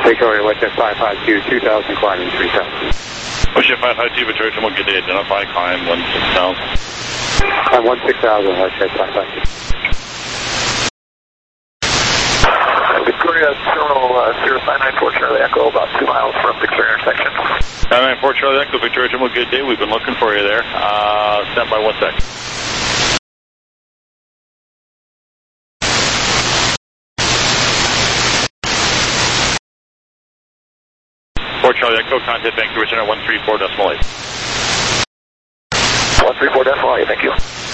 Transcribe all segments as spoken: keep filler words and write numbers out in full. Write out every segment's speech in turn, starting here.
Victoria, Westjet five five two, two thousand, climbing three thousand. Westjet five five two, Victoria, Terminal, good day, identify, climb one six thousand. Climb one six thousand, Westjet five five two. Victoria, Terminal uh, zero five nine four Charlie Echo, about two miles from Victoria intersection. nine nine four Charlie Echo, Victoria, Terminal, good day, we've been looking for you there. Uh, stand by one sec. four Charlie Echo, contact Vancouver Center one three four decimal eight. one three four decimal eight, thank you.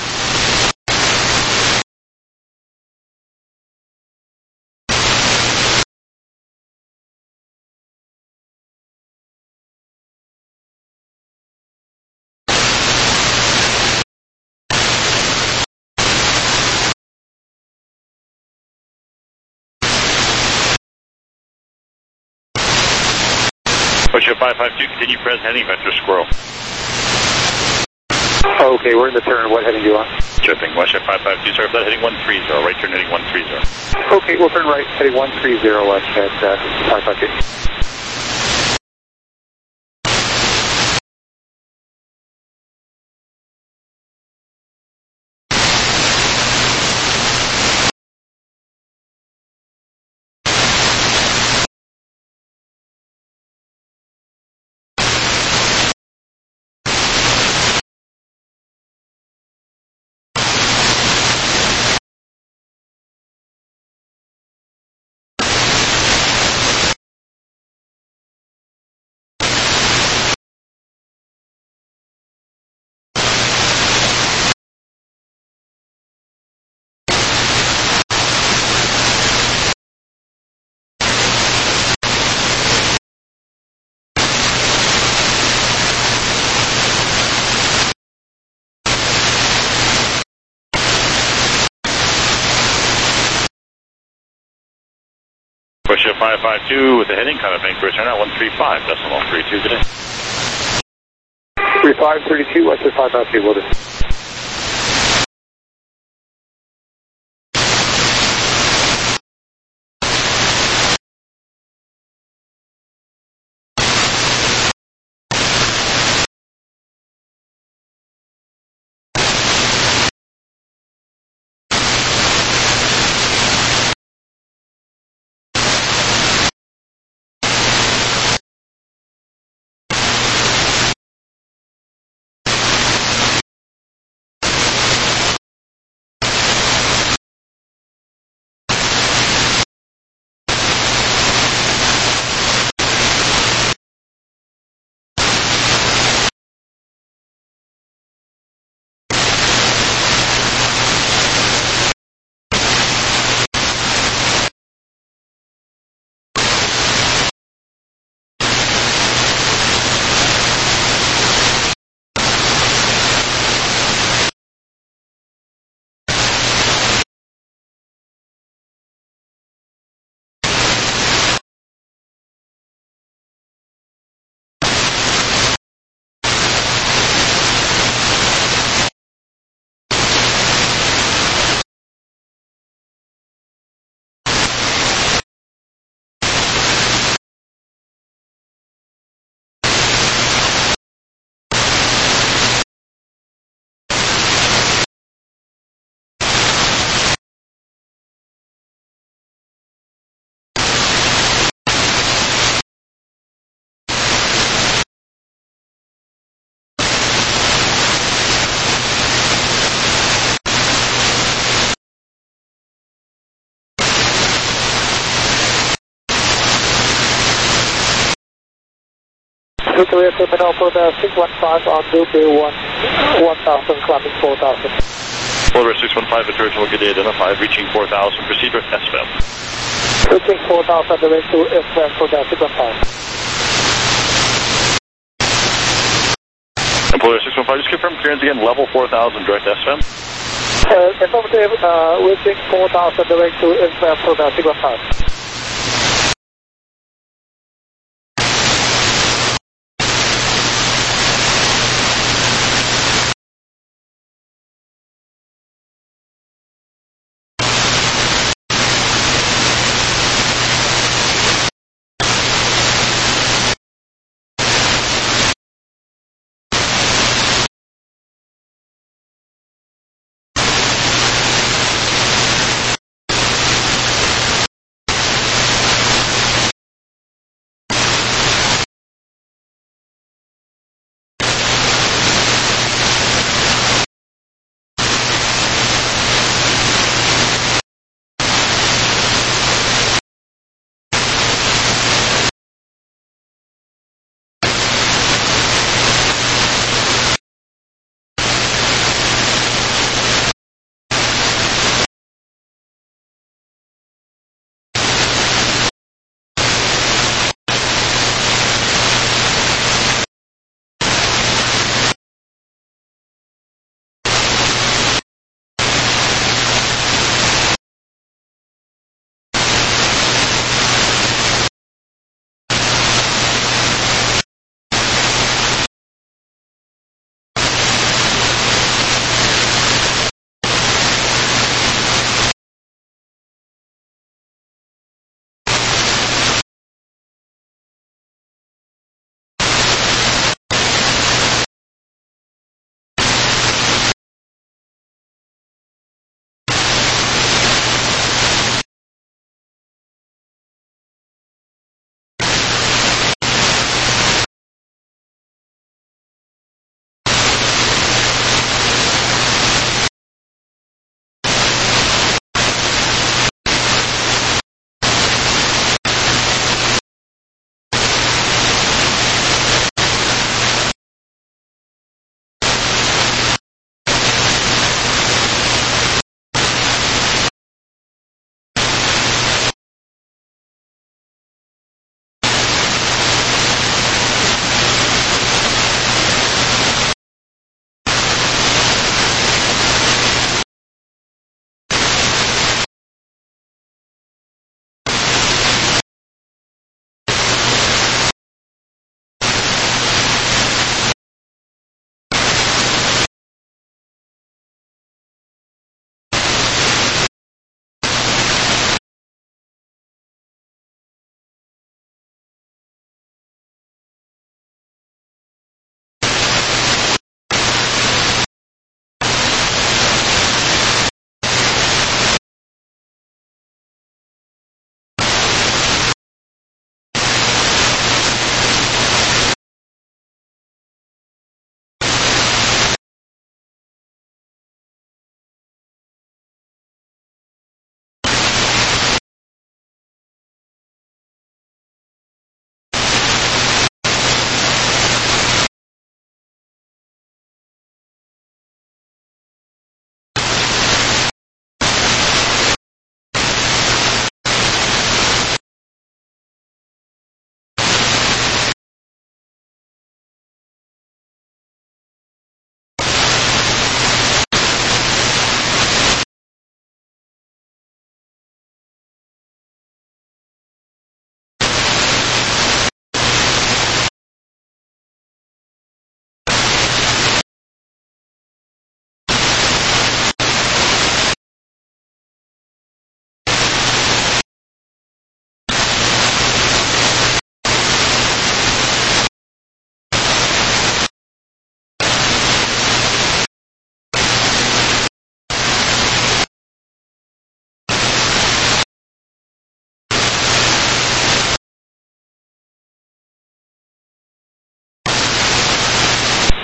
Westjet five five two, continue present heading, Vector Squirrel. Okay, we're in the turn. What heading do you want? Tripping, Westjet five five two, sorry for that, heading one three zero, right turn heading one three zero. Okay, we'll turn right, heading one three zero, Westjet uh, five five two. Westjet five five two with the heading, kind of Vancouver Center one three five decimal three two today. three five three two, Westjet five five two, will do. Victoria Terminal for the six one five on Blue Bay one, one thousand, climbing four thousand. Florida six one five, Victoria Terminal, good day, identify, reaching four thousand, proceed with S V A M. Reaching four thousand, the way to S V A M for the six one five. Employer six one five, just confirm clearance again, level four thousand, direct S V A M. Uh, affirmative, uh, reaching four thousand, the way to S V A M for the six one five.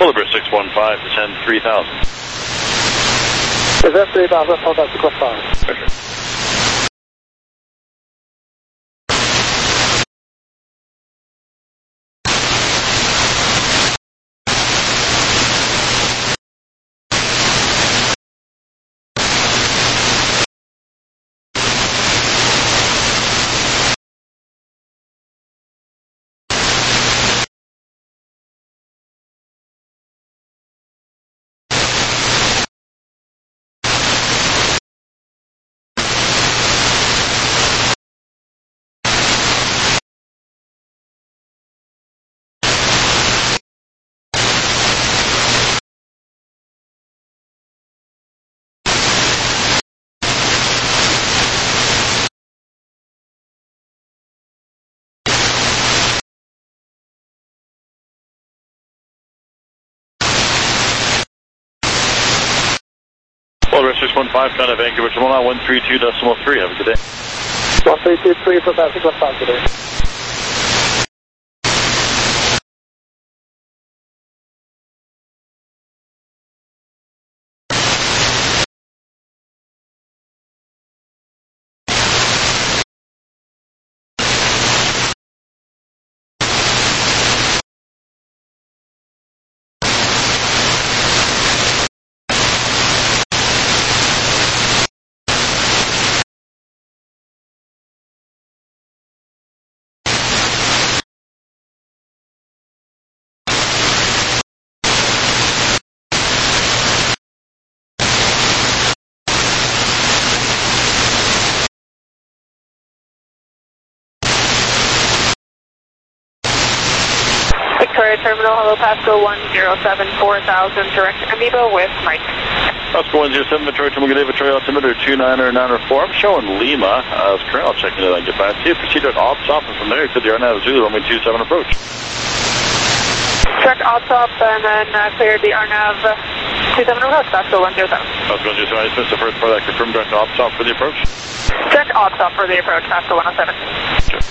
Polar Bear six one five, descend three thousand. Descend three thousand, hold up six one five. Roger. Polar Bear six one five, contact Vancouver Terminal one three two decimal three. Have a good day. one three two three for about six one five today. Victoria Terminal, hello, Pasco one zero seven four thousand, direct Amoeba with Mike. Pasco one zero seven, Victoria Terminal, good day, Victoria altimeter two niner niner four. I'm showing Lima as current. I'll check into that and get back to you. Proceed at op stop, and from there, to the R N A V Zulu, runway two seven approach. Check op stop and then uh, clear the R N A V two seven approach, Pasco one zero seven. Pasco one zero seven, I just missed the first part of that. Confirm direct op stop for the approach. Check op stop for the approach, Pasco one oh seven. Sure.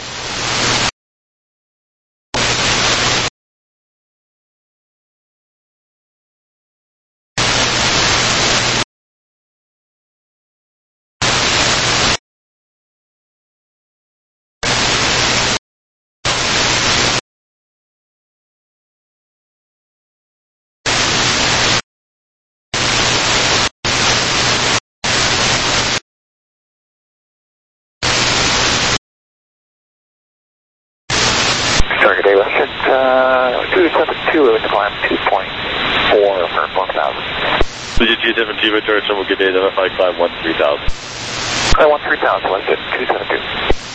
Target day, let's hit uh, two seven two with climb two point four for one thousand. two seven two, Victoria Terminal, good day, identify climb one three thousand. I want three thousand, let's hit two seven two.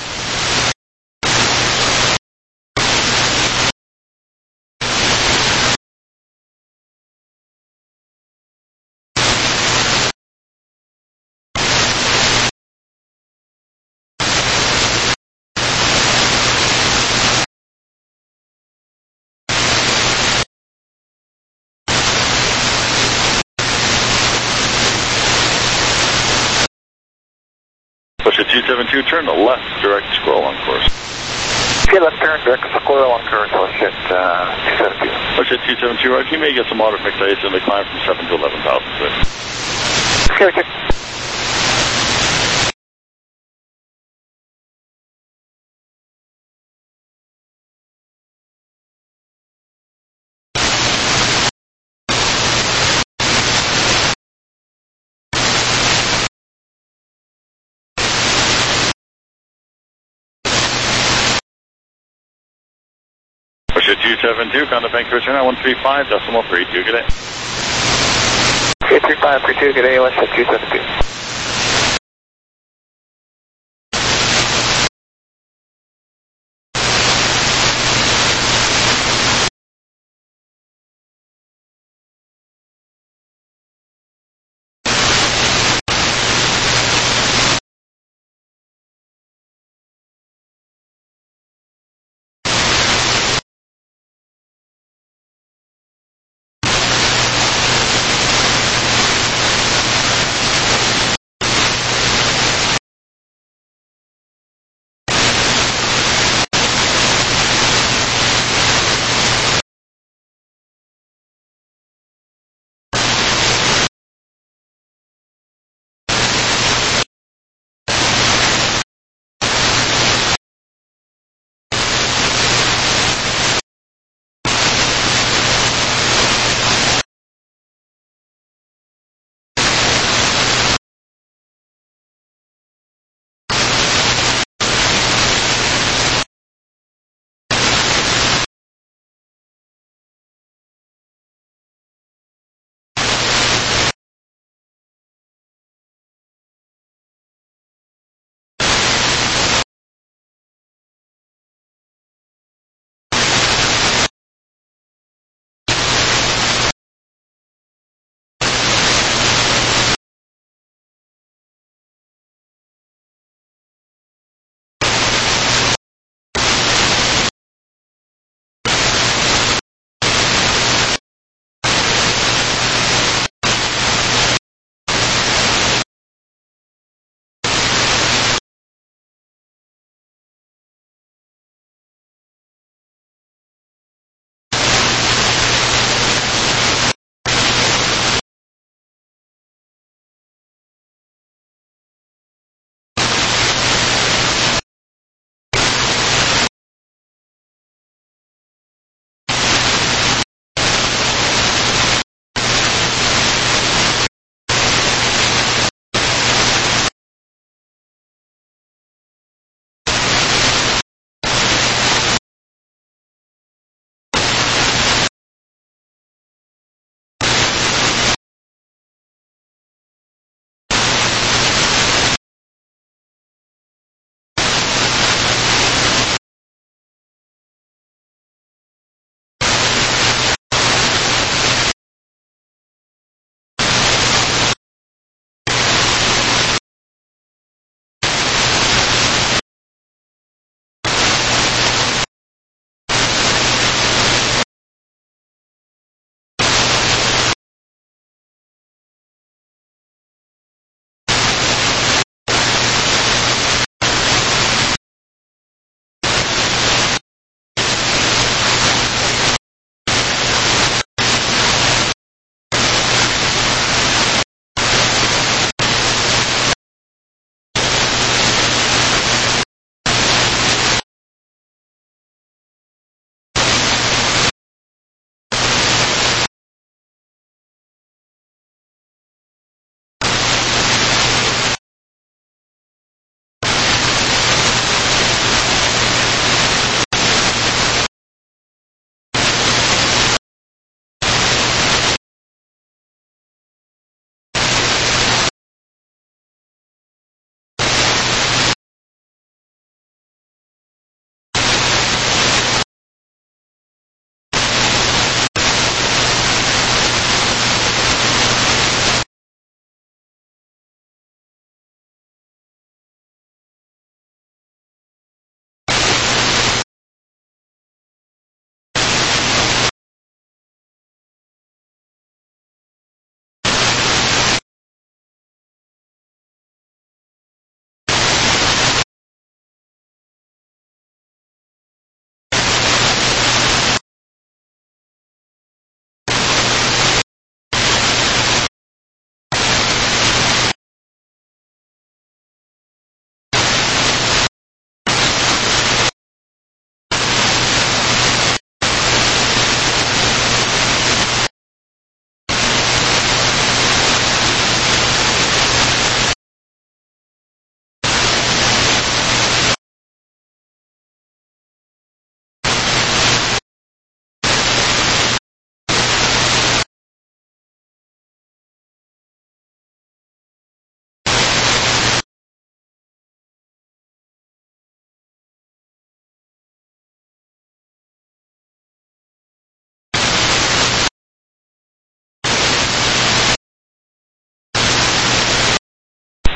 Push it two seven two, turn to left, direct squirrel on course. Okay, let's turn direct squirrel on course, let's hit uh, two seven two. Push it two seven two, right, you may get some moderate mixed ice in the climb from seven to eleven thousand today. Okay, okay. Push it two seven two, contact Vancouver Terminal one three five decimal three two, good day. Okay, three five three two, good day, let's hit two seven two.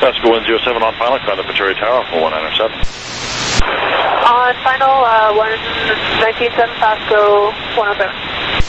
Pasco one zero seven on final, contact Victoria Tower for one nine seven. On final, uh, one nineteen seven Pasco one oh seven.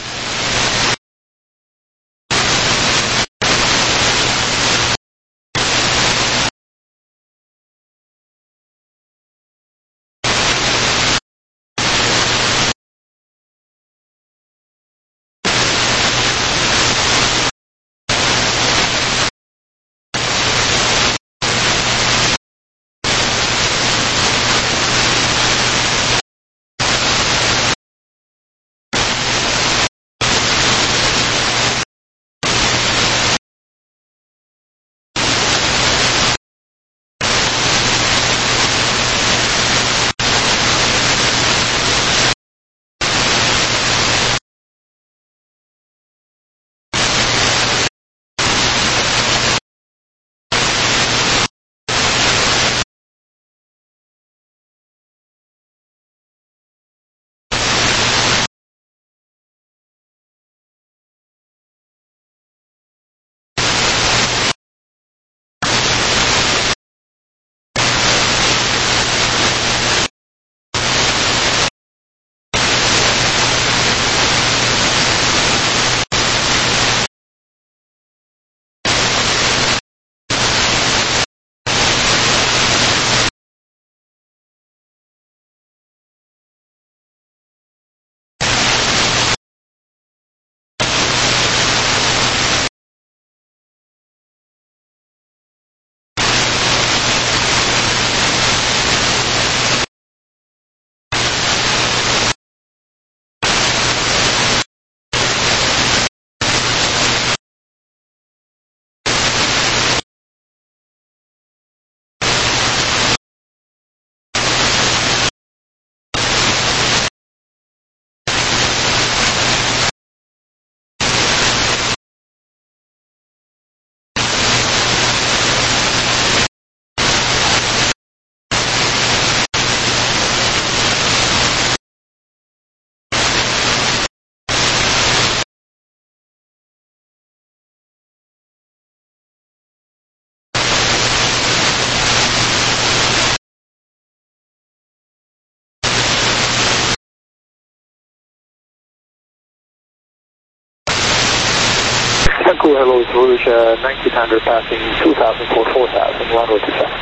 Cool, hello, it's Rouge, uh, nineteen hundred passing two thousand for four thousand, runway two seven.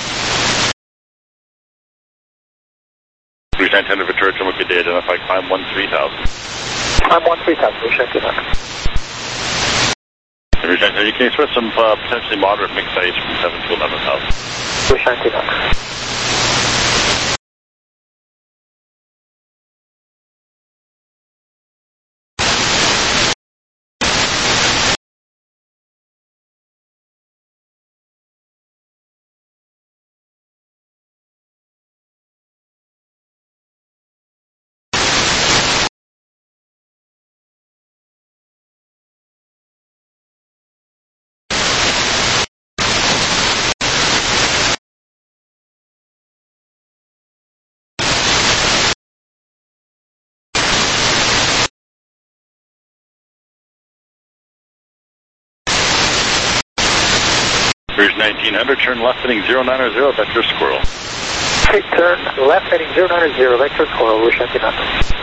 Rouge nineteen hundred Victoria Tower, good day, identify climb one three thousand. I'm one three thousand, Rouge nineteen hundred. Rouge nineteen hundred, you can expect some uh, potentially moderate mixed ice from seven to eleven thousand. Rouge nineteen hundred. Rouge nineteen hundred, turn left heading zero nine zero, vector squirrel. Okay, turn left heading zero nine zero, vector squirrel, Rouge nineteen hundred.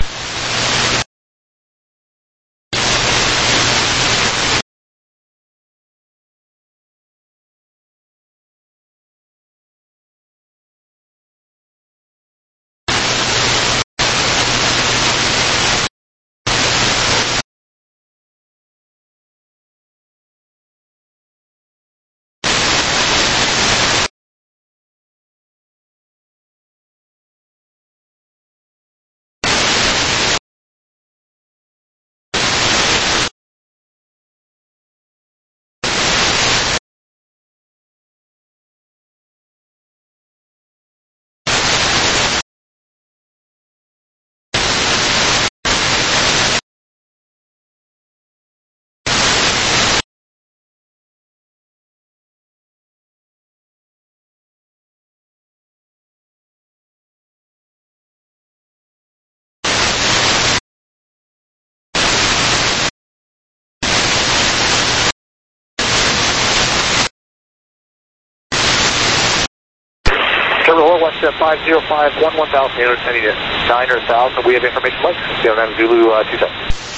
WestJet five zero five, one one thousand eight hundred ten to nine or one thousand. We have information Mike, Sierra nine Zulu uh, two seven.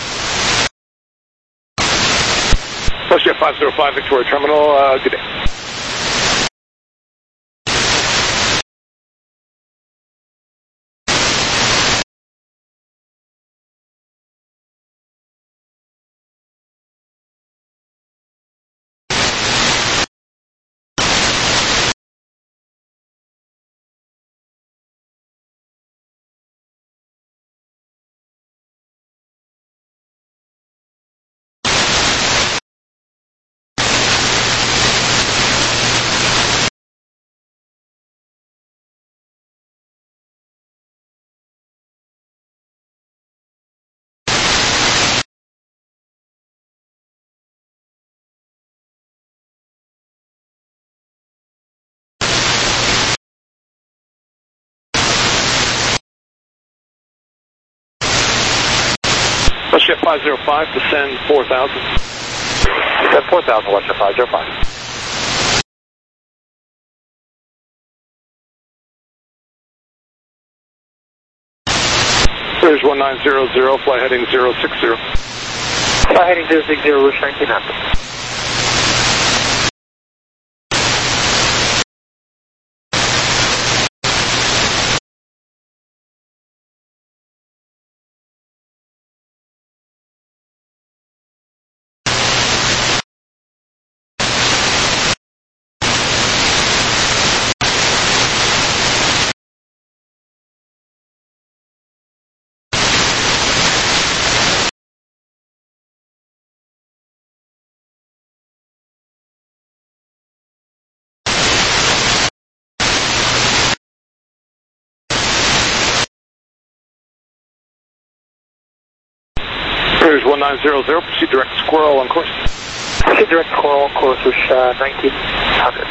WestJet five zero five, Victoria Terminal, uh, good day. WestJet five zero five, descend four thousand. Descend four thousand, WestJet five zero five. There's one nine zero zero, fly heading zero six zero. Fly heading zero six zero, Rouge nineteen hundred. There's one nine zero zero, proceed direct Squirrel on course. Proceed direct Squirrel on course, Rouge uh, nineteen hundred.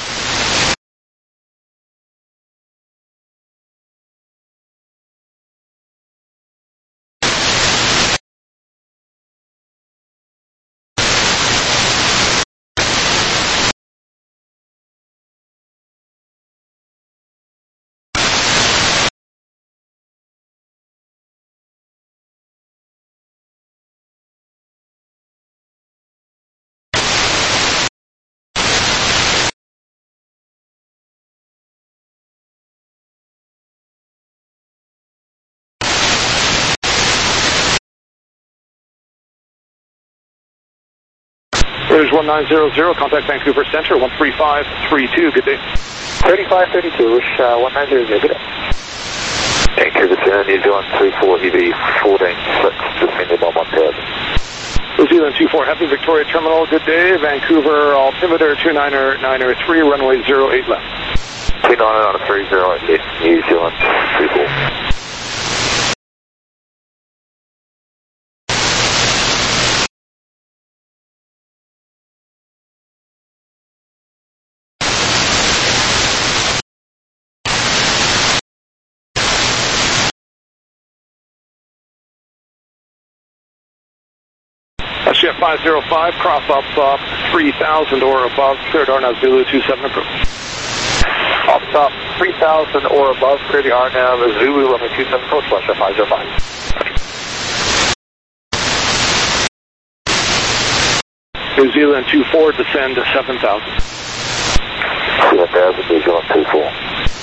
There's one nine zero zero, contact Vancouver Center, one three five three two, good day. thirty-five thirty-two, Rouge uh, one nine zero zero, good day. Vancouver Center, New Zealand three four, E V fourteen six, descending on one thousand. New Zealand two four, Heavy Victoria Terminal, good day. Vancouver altimeter two nine nine three, runway zero eight left. two nine nine three, zero eight left, New Zealand two four. WestJet five zero five, cross up uh, three thousand or above, cleared R N A V Zulu two seven approach. Off top three thousand or above, clear the R N A V Zulu runway two seven approach, WestJet five zero five. New Zealand two four, descend to seven thousand. seven thousand, New Zealand two four.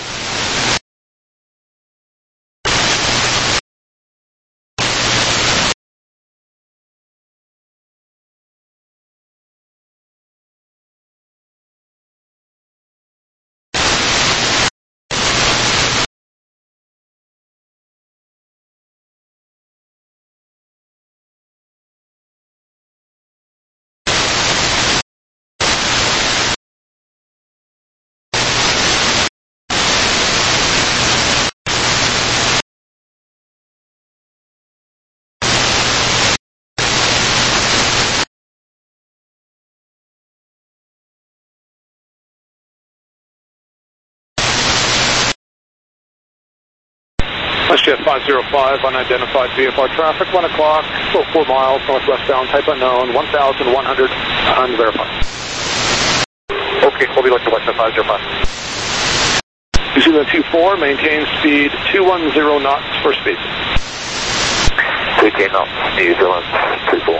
WestJet five zero five, unidentified V F R traffic, one o'clock, still four miles, northwestbound, type unknown, one thousand one hundred, unverified. Okay, we'll be looking at WestJet five zero five. New Zealand two four, maintain speed two one zero knots for spacing. two ten knots, New Zealand two four.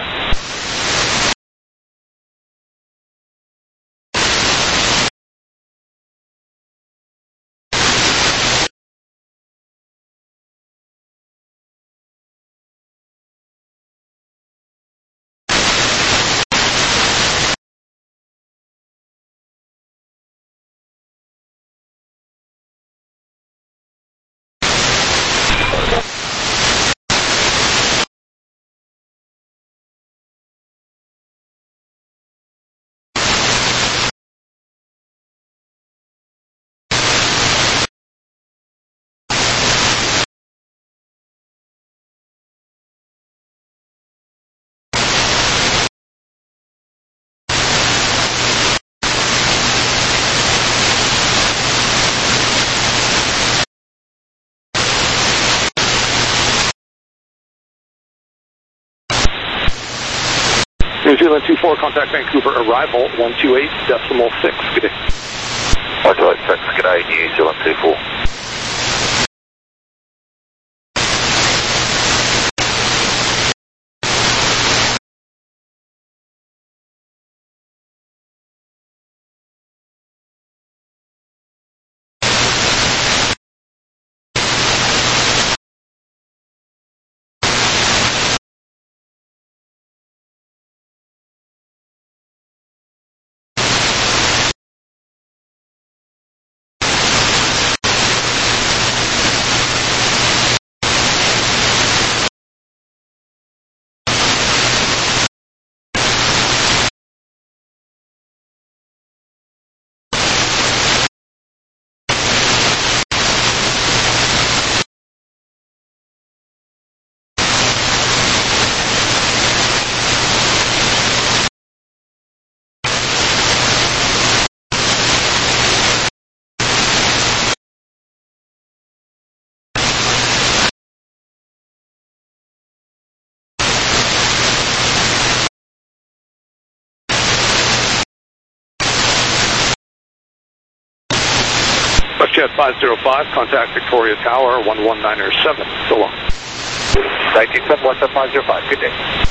New Zealand two four, contact Vancouver arrival one two eight decimal six. Good day. one two eight six, good day, New Zealand two four. WestJet five zero five, contact Victoria Tower one one nine seven. So long. nineteen seven, WestJet five zero five, good day.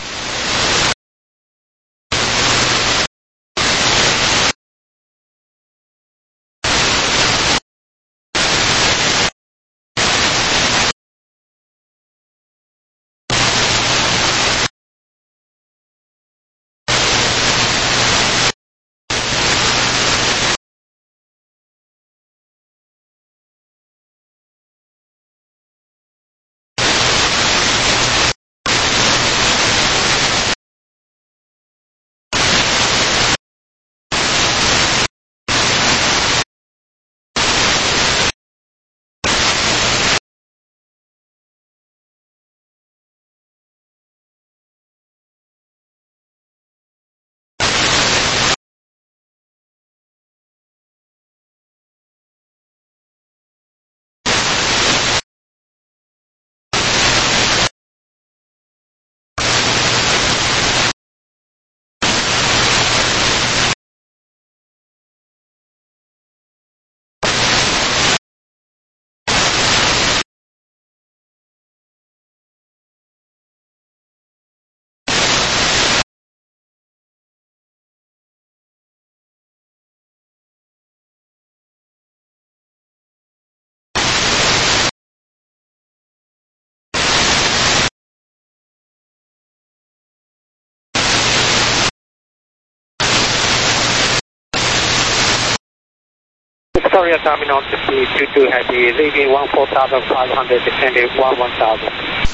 Victoria Terminal fifty two two Heavy, leaving one four thousand five hundred, descending one one thousand.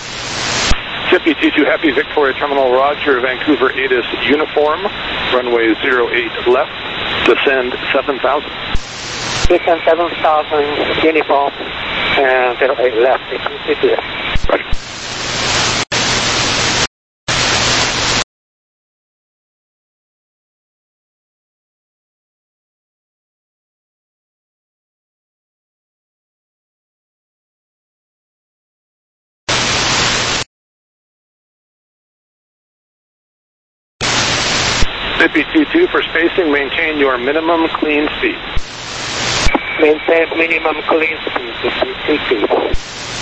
Zippy two two Happy, Victoria Terminal, Roger, Vancouver A T I S Uniform, runway zero eight left, descend seven thousand. Descend seven thousand, Uniform, and zero eight left, Roger. Zippy two two, for spacing, maintain your minimum clean speed. Maintain minimum clean speed, fifty feet.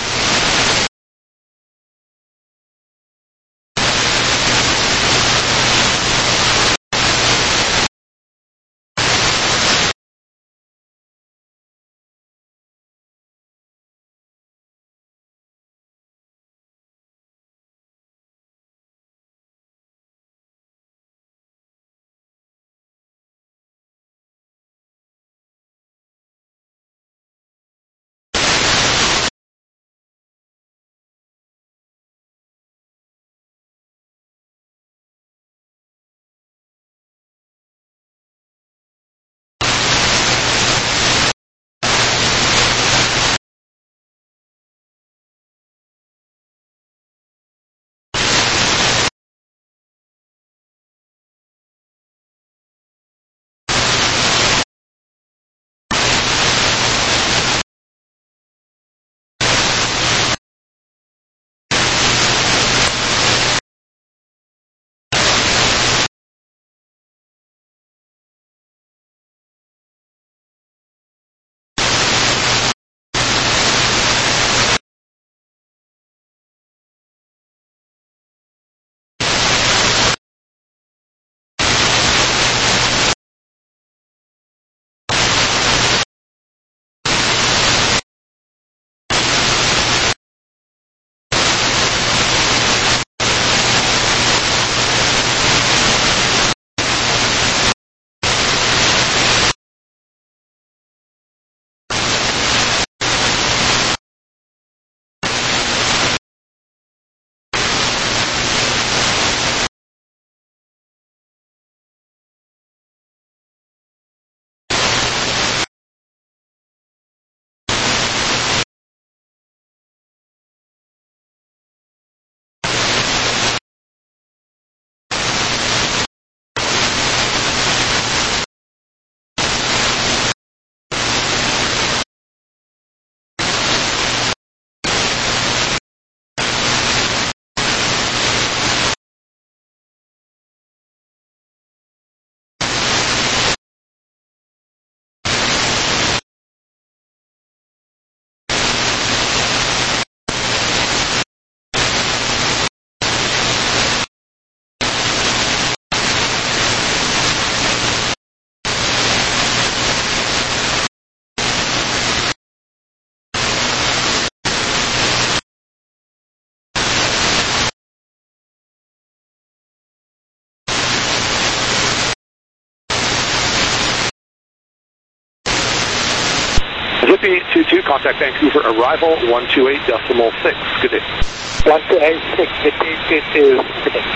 Zippy two two, contact Vancouver, arrival one two eight decimal six. Good day. one two eight six, Zippy two two, good day.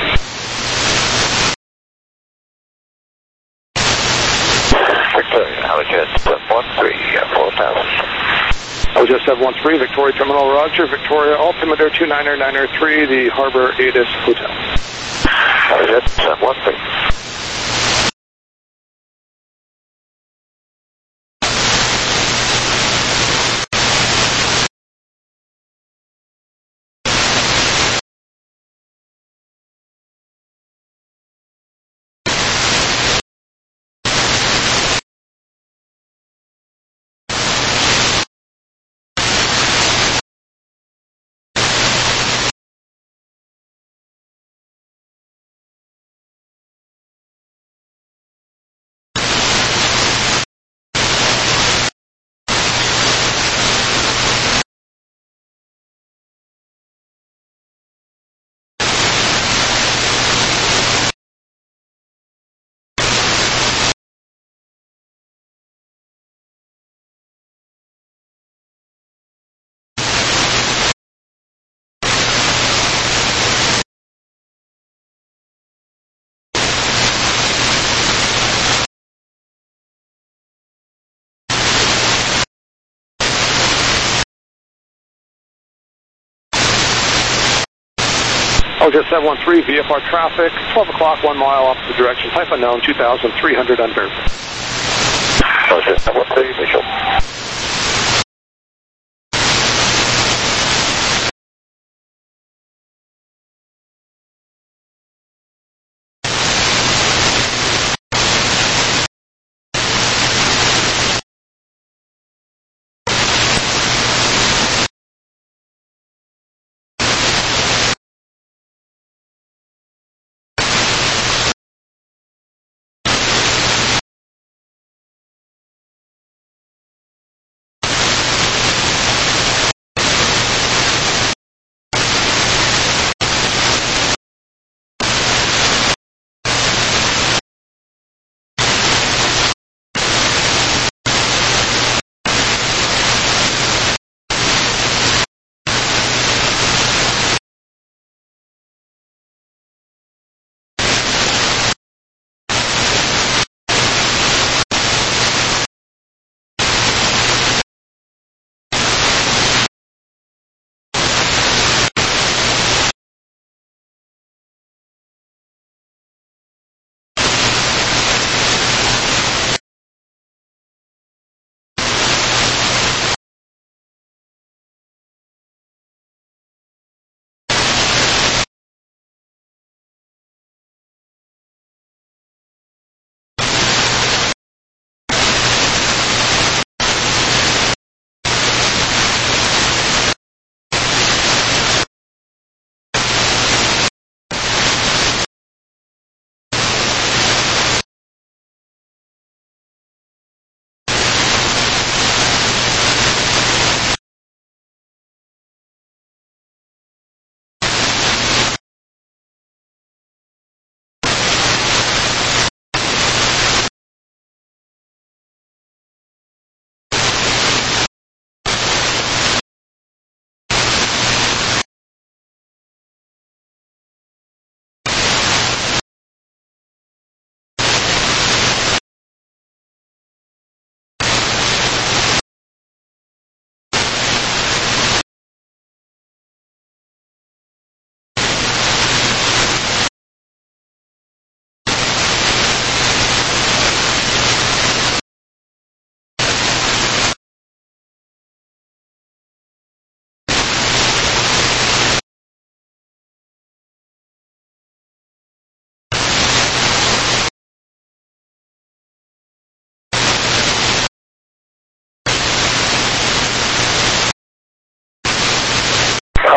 Victoria, Halijet seven one three, four thousand. Halijet seven one three, Victoria Terminal, Roger. Victoria, altimeter two niner niner three, the Harbor Adis Hotel. Halijet seven one three. Halijet seven one three, V F R traffic, twelve o'clock, one mile opposite direction, type unknown, two thousand three hundred unverified. Halijet seven one three, visual.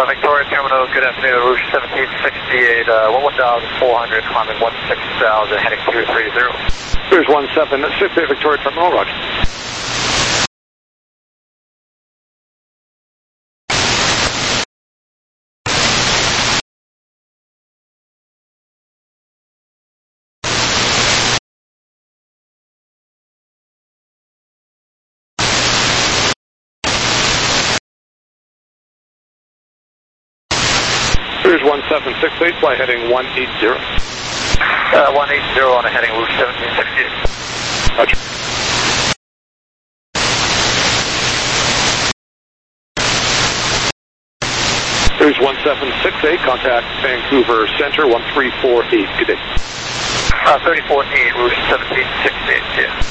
Victoria Terminal, good afternoon, Rouge seventeen sixty-eight, uh, one thousand four hundred, climbing one six thousand, heading two three zero. Rouge one seven six eight Victoria Terminal, roger. Rouge one seven six eight, fly heading one eight zero. Uh, one eight zero on a heading Rouge seventeen sixty-eight. Roger. Rouge one seven six eight, contact Vancouver Center one three four eight, good day. Uh, thirty four eight, Rouge seventeen sixty-eight, yeah.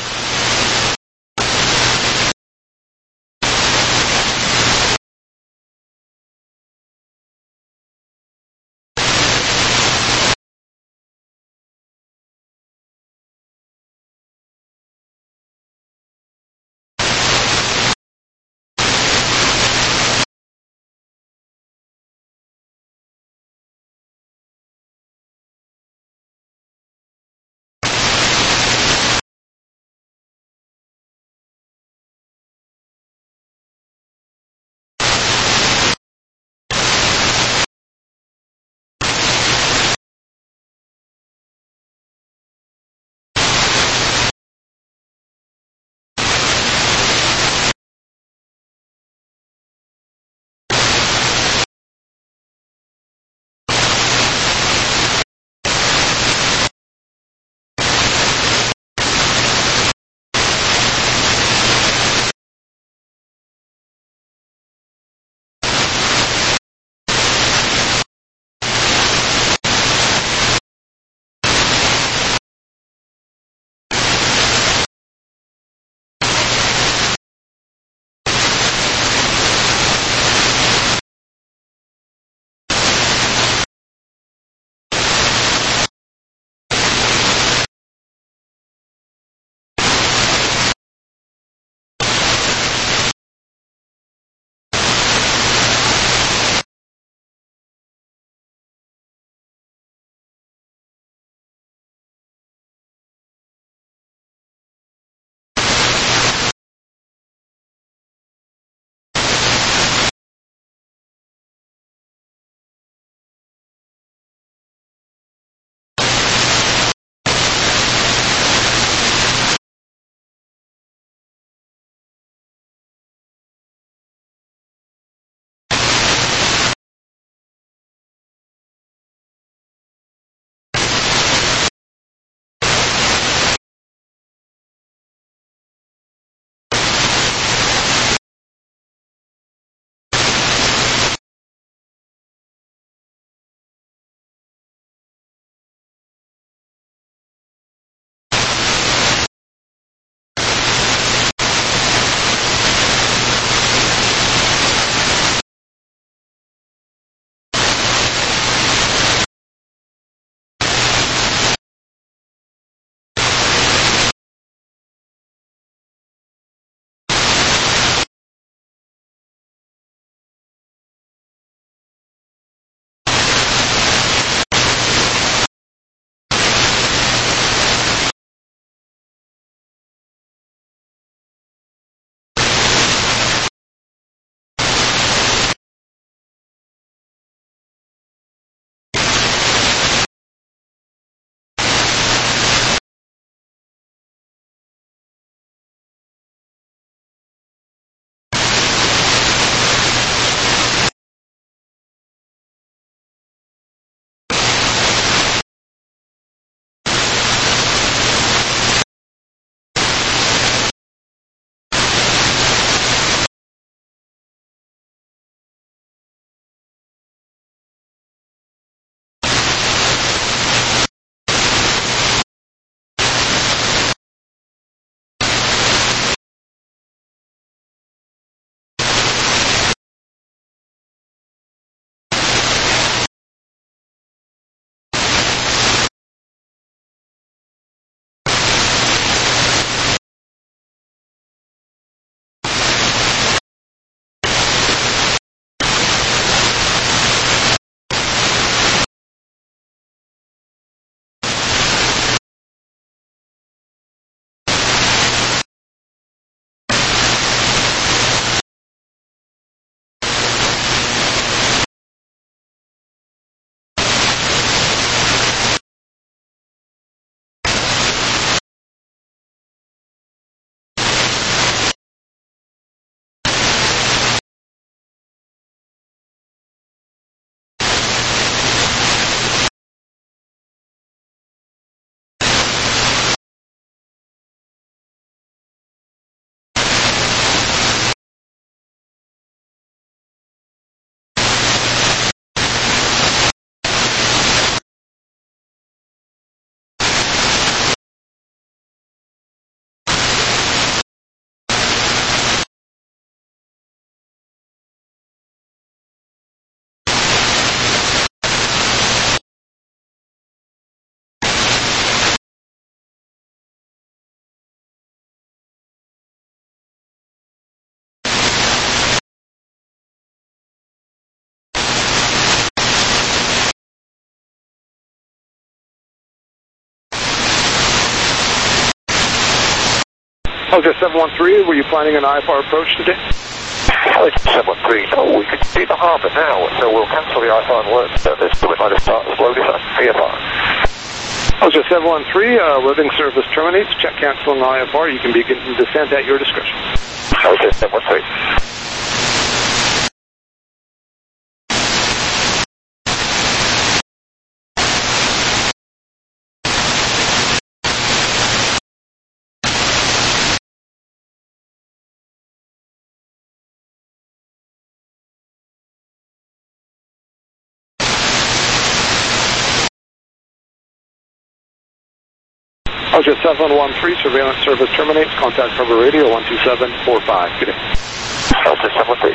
Hotel seven one three, were you planning an I F R approach today? Hotel seven one three, no, we can see the harbour now, so we'll cancel the I F R and work service, so we might have started slowly for V F R. Hotel seven one three, uh, living service terminates, check cancelling I F R, you can begin descent at your discretion. Hotel seven one three. Hotel seven one three, surveillance service terminates, contact Harbor Radio one two seven four five, good day. Hotel seven one three.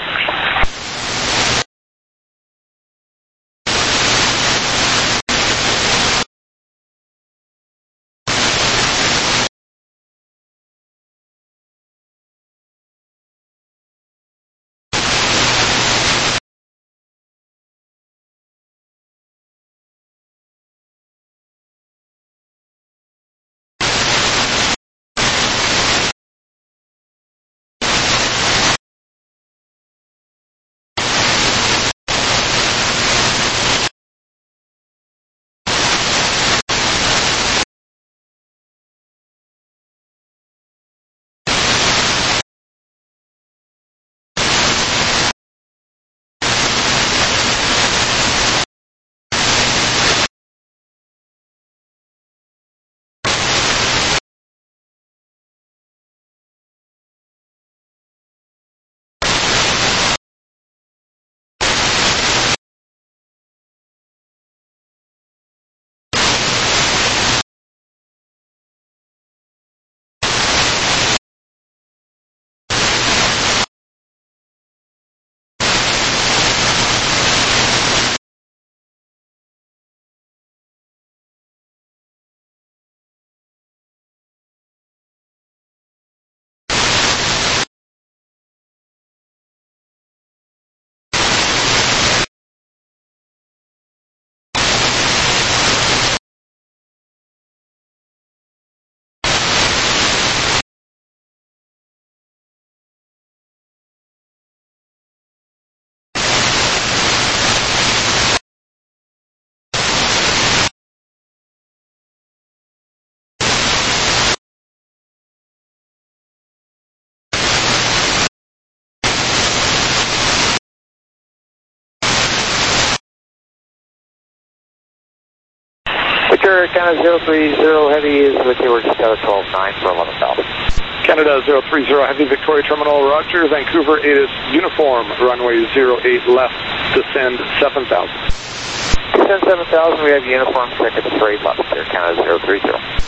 Victor, Canada zero three zero Heavy is with you, we're just out of twelve nine for eleven thousand. Canada zero three zero Heavy, Victoria Terminal, Roger, Vancouver ATIS Uniform, runway zero eight left, descend seven thousand. Descend seven thousand, we have uniform tickets for eight left here, Canada zero three zero.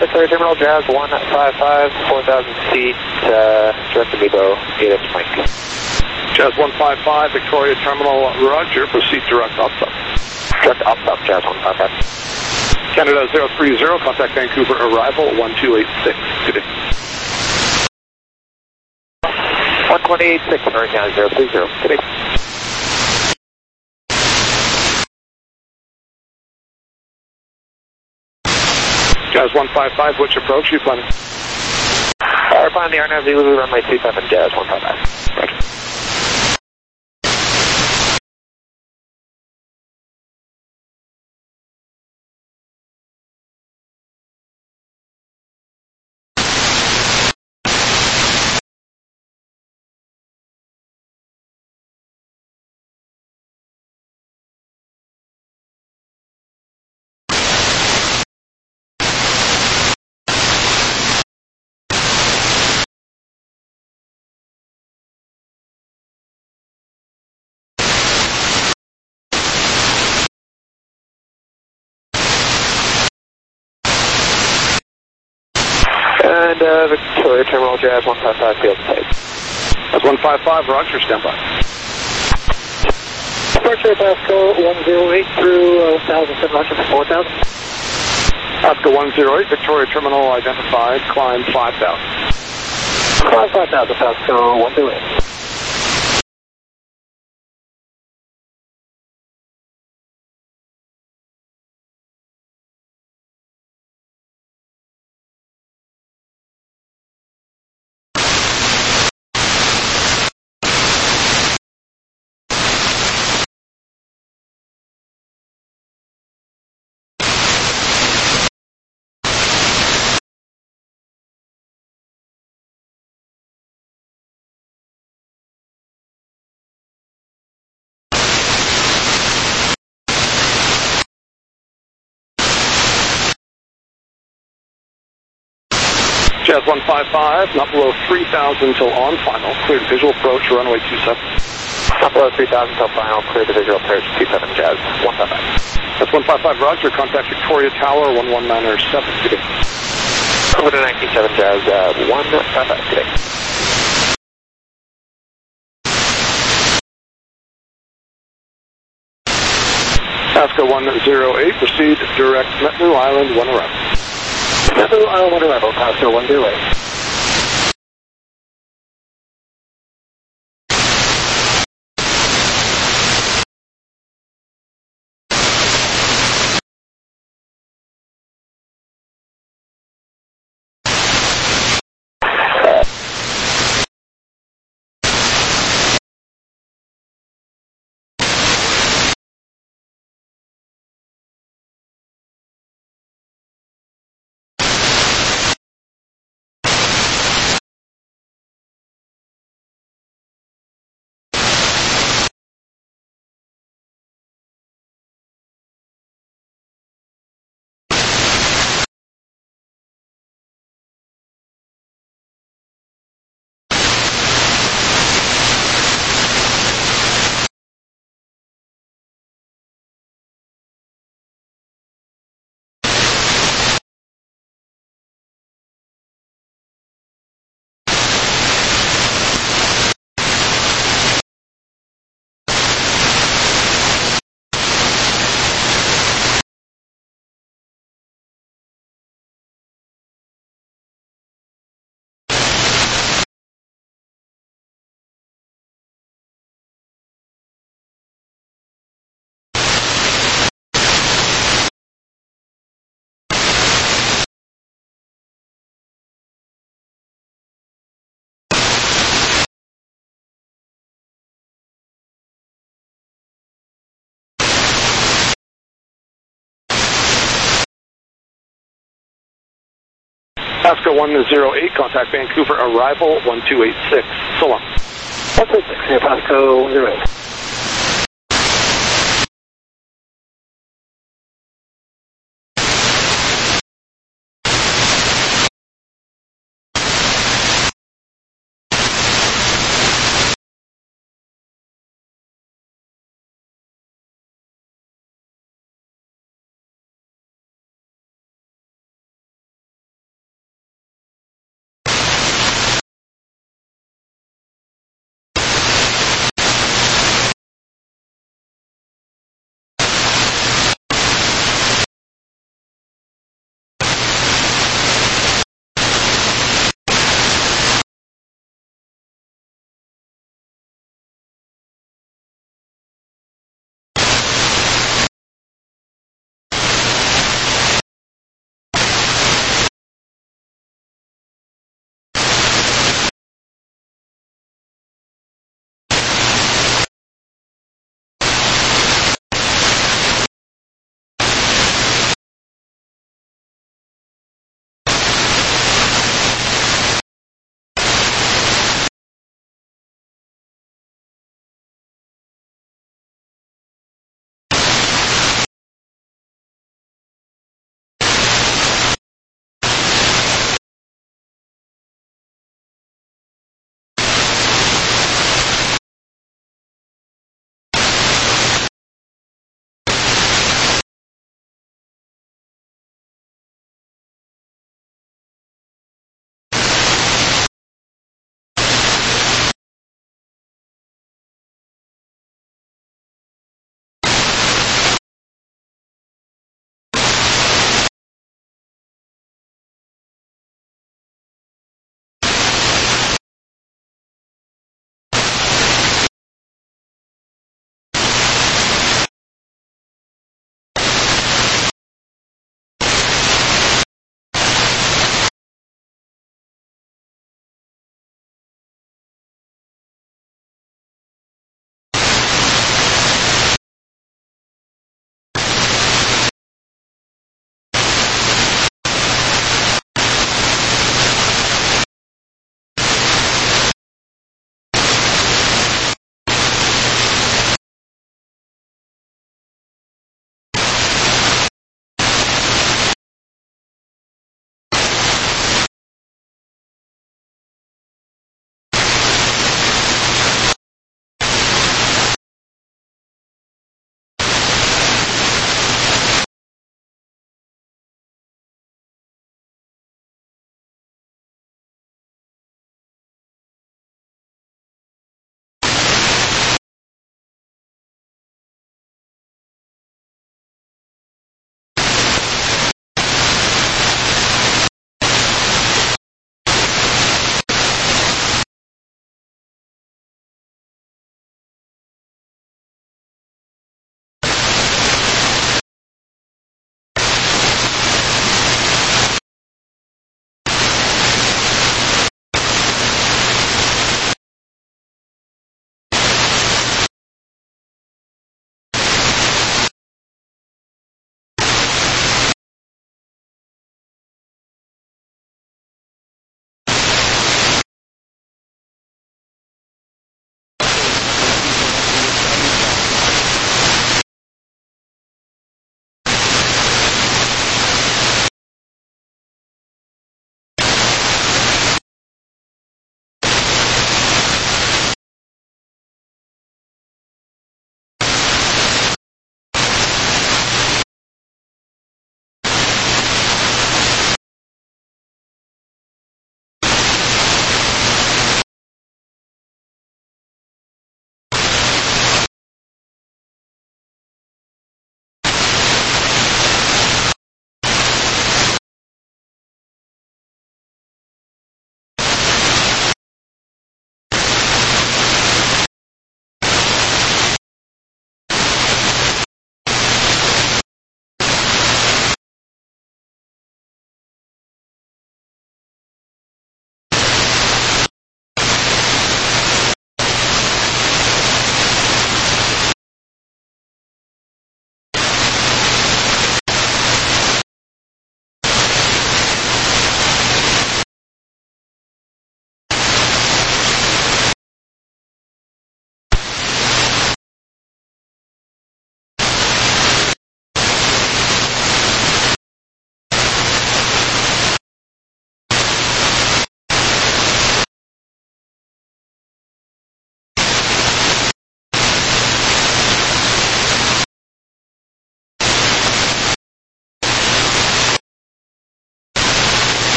Victoria Terminal, Jazz one five five, four thousand feet, uh, direct to Nebo, eight X Mike. Jazz one five five, Victoria Terminal, Roger, proceed direct up-up. Direct up-up, Jazz one five five. Canada zero three zero, contact Vancouver, arrival one two eight six, good day. one twenty-eight six, American zero three zero, good day. Jazz one five five, which approach you planning? Uh, we're planning the R N A V Zulu runway two seven, Jazz one five five. Roger. And uh, Victoria Terminal, Jazz one five five, field type. That's one five five, Roger, stand by. Departure Pasco one zero eight through uh, one thousand, seven Roger, four thousand. Pasco one zero eight, Victoria Terminal identified, climb five thousand. Climb five thousand, Pasco one zero eight. Jazz one five five, not below three thousand till on final, cleared visual approach, runway two seven. Not below three thousand till final, clear the visual approach, two seven, Jazz one five five. That's one five five, Roger, contact Victoria Tower, one one nine seven, good day. Over to nineteen seven, Jazz uh, one five five, good day. Pasco one zero eight, proceed direct Metnu Island, one arrival. Metnu Island one arrival, Pasco one zero eight. Pasco one zero eight, contact Vancouver, arrival one two eight six, so long. one two eight six, near Pasco one zero eight.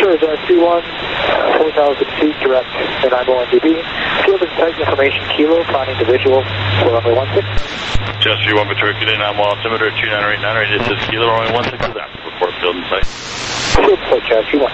Sure, Jazz two one, four thousand feet, direct to nine one D B. Field and site information, Kilo, finding the visual for runway one six. Jazz three one, Victoria, Kilo, nine one, altimeter two nine eight nine, this is Kilo, runway one six is active, report field and site. Field and site, Jazz two one.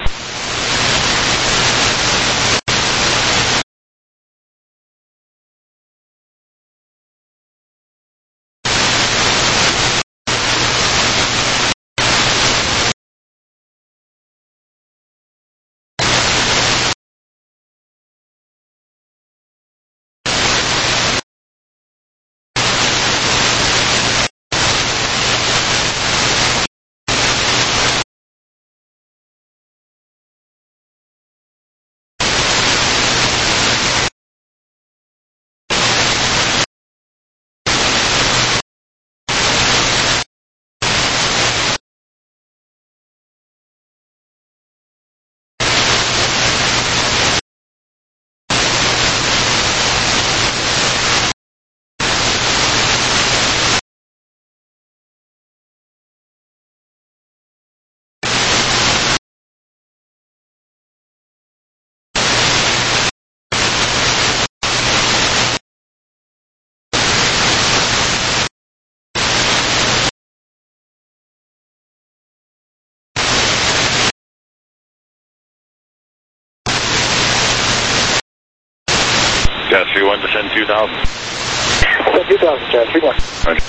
Jazz three one, descend two thousand. Descend two thousand, Jazz three one. Roger.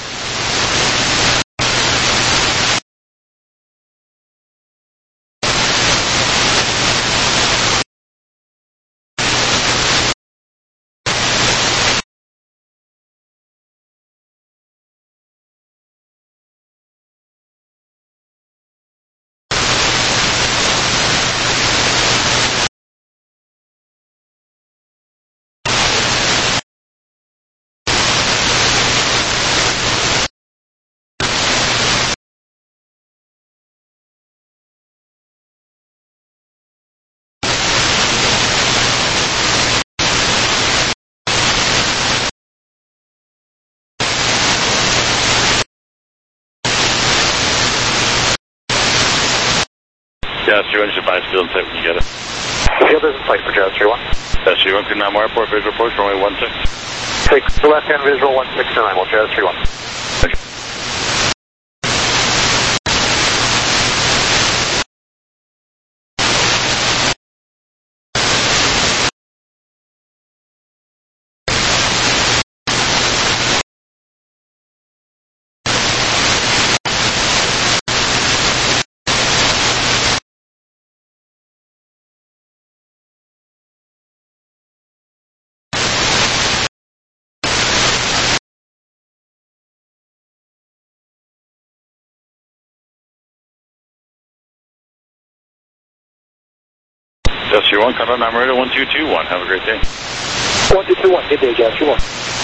Jazz three one, advise field and site when you get it. Field is in sight for Jazz three one. Jazz three one, Nine Mile Airport, visual approach, runway one six. Take the left-hand visual one six to nine, well, Jazz three one. Roger. Jazz three one, Condor Nine Radar one two two one. Have a great day. one two two one, good day, Jazz three one.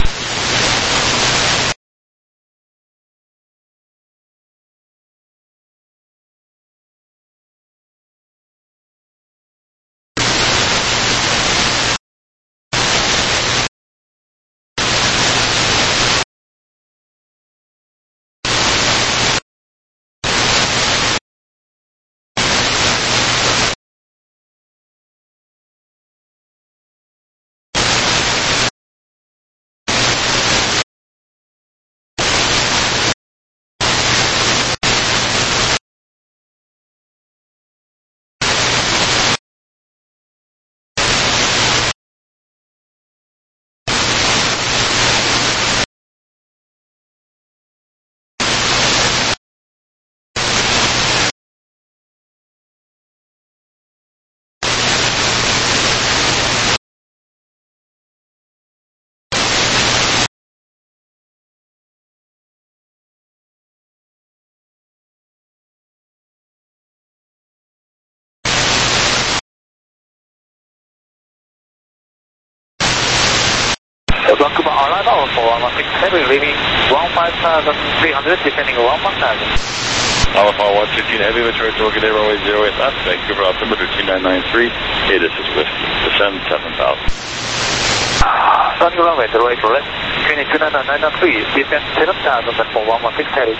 Vancouver Airlines, Alpha one one six Heavy, leaving one five thousand three hundred, descending one one thousand. Alpha one sixteen Heavy, Victoria, Toronto, runway zero eight left, Vancouver, altimeter two nine nine three, hey, this is Whiskey, descend seven thousand. Sunny runway, zero eight left, two nine nine three, descend seven thousand for one one six Heavy.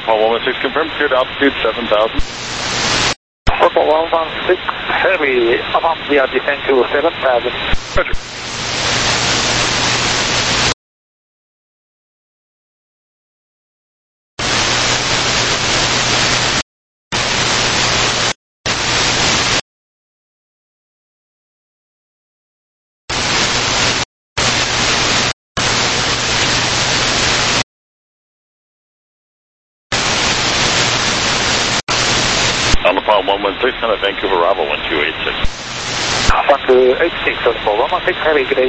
Paul one one six, confirmed, cleared altitude seven thousand. Purple one one six, heavy, above the descent to seven thousand. Roger. On the Paul one one six, on a Vancouver Bravo one two eight six. one two eight six, on the Paul one one six, heavy, good day.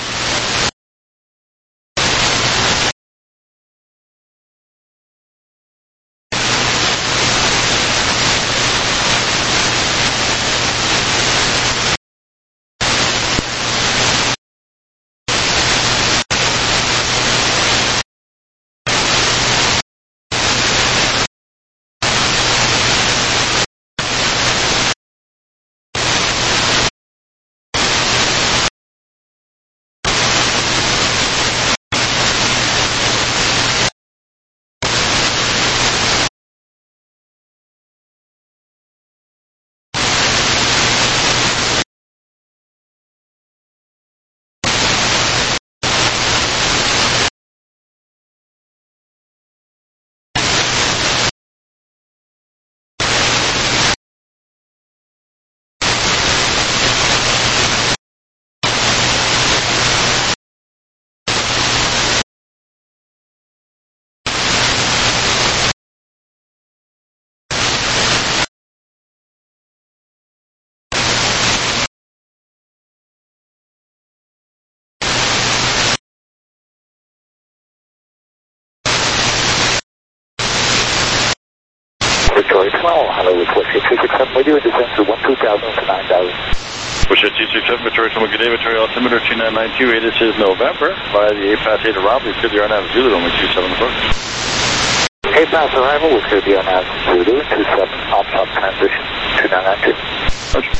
Victoria twelve, hello, request two six seven, radio descent to one two thousand to nine thousand. Push two six seven, Victoria twelve, good day, Victoria altimeter two nine nine two, this is November, via the eight pass eight arrival, we cleared the R N A V Zulu, only two seven approach. eight pass arrival, we cleared the R N A V Zulu, two seven, op top transition, two nine nine two. Roger.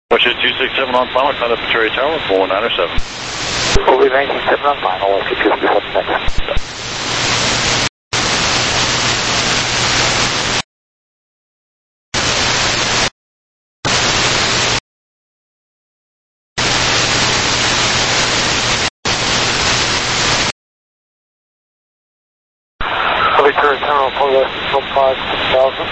Russia two six seven on final, contact Victoria Tower with four one nine or seven. We'll be nineteen seven on final, Russia two six seven next. Victoria Terminal for the six five six thousand.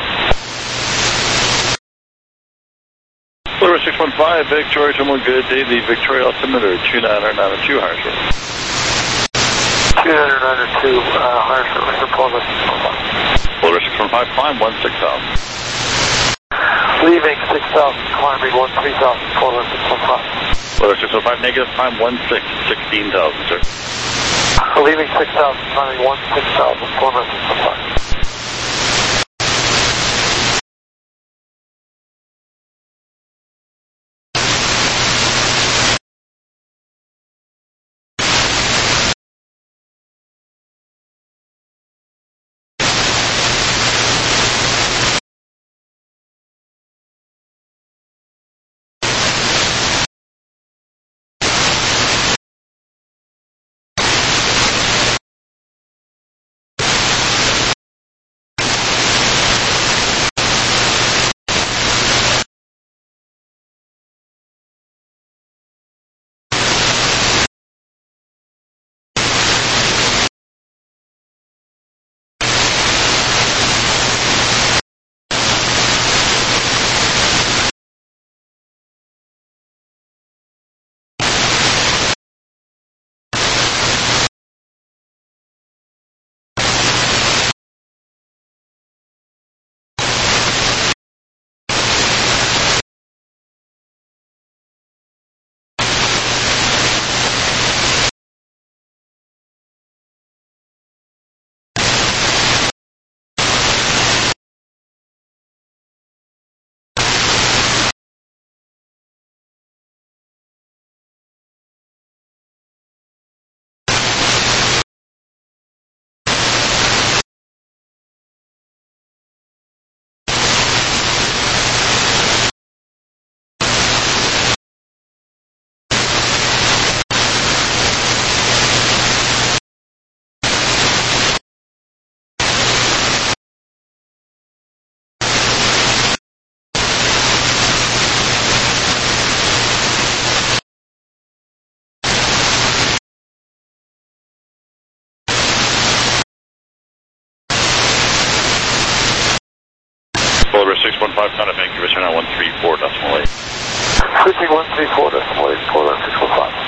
Florida six one five, Victoria Terminal, good day. The Victoria altimeter two nine nine two, higher short. two nine nine two, uh, higher short, Victor Florida six one five. Florida six one five, climb one six thousand. Leaving six thousand, climbing one three thousand, Florida six one five. Florida six one five, negative, climb one six, sixteen thousand, sir. Leaving six thousand, climbing one six thousand, Florida six one five. Florida six one five, contact Vancouver Center one three four decimal eight. Switching one three four decimal eight, Florida six one five.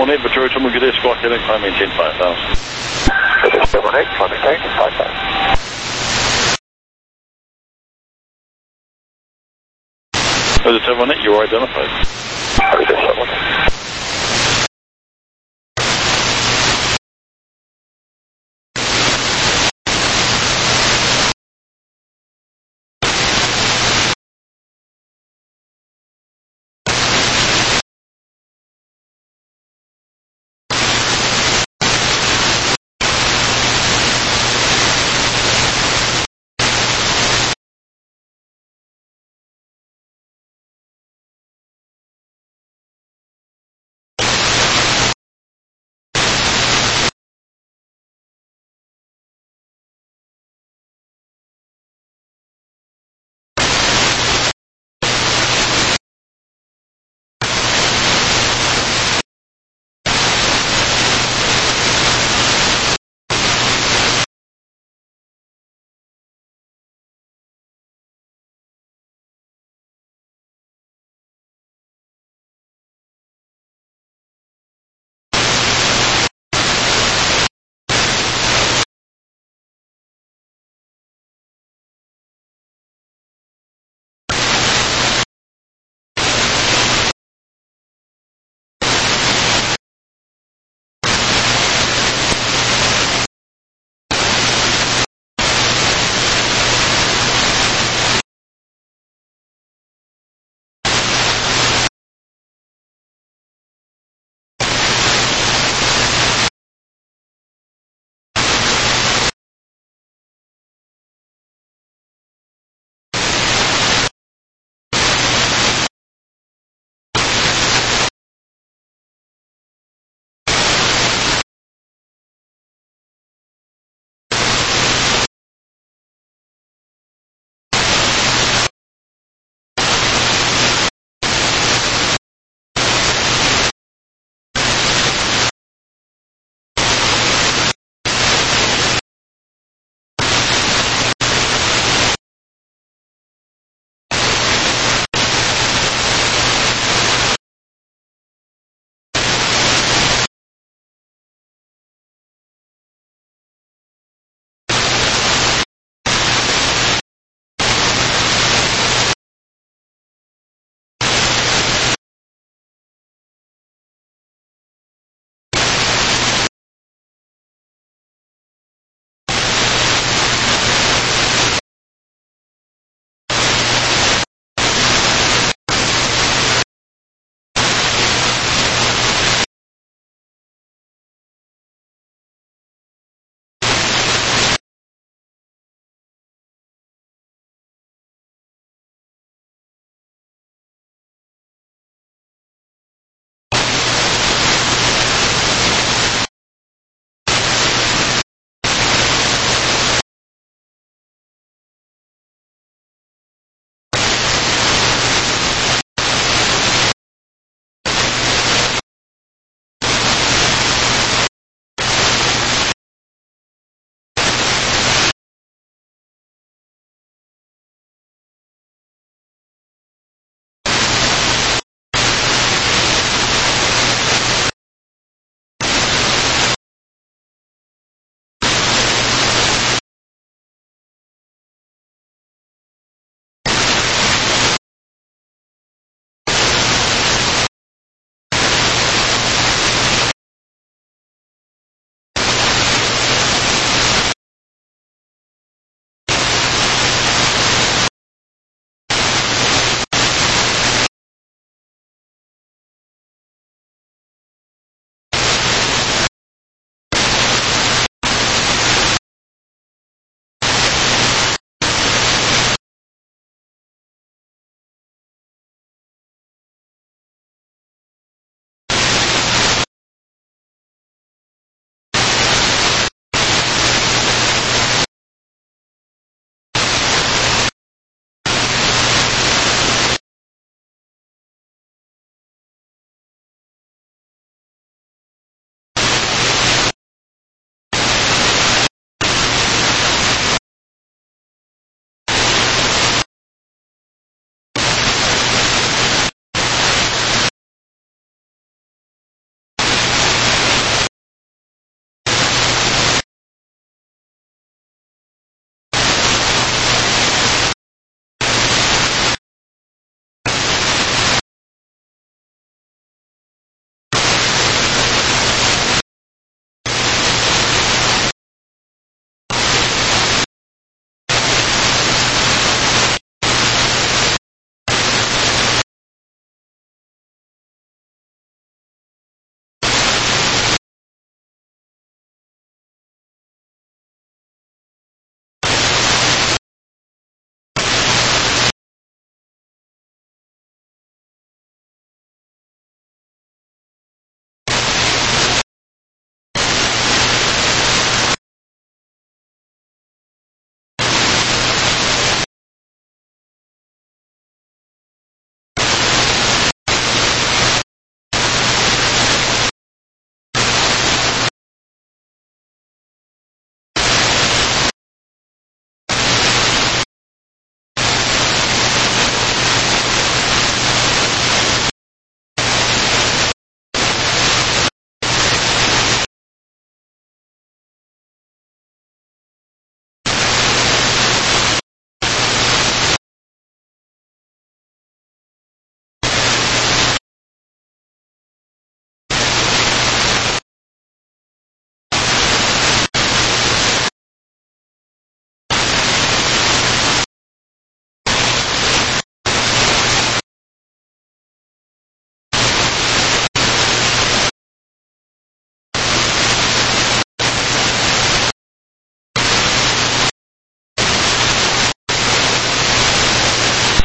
one eight, Victoria Terminal, good day, squawk heading, climb maintain five thousand. seven eight, climb maintain five thousand. Was it seven one eight, you are identified. Roger, seven one eight.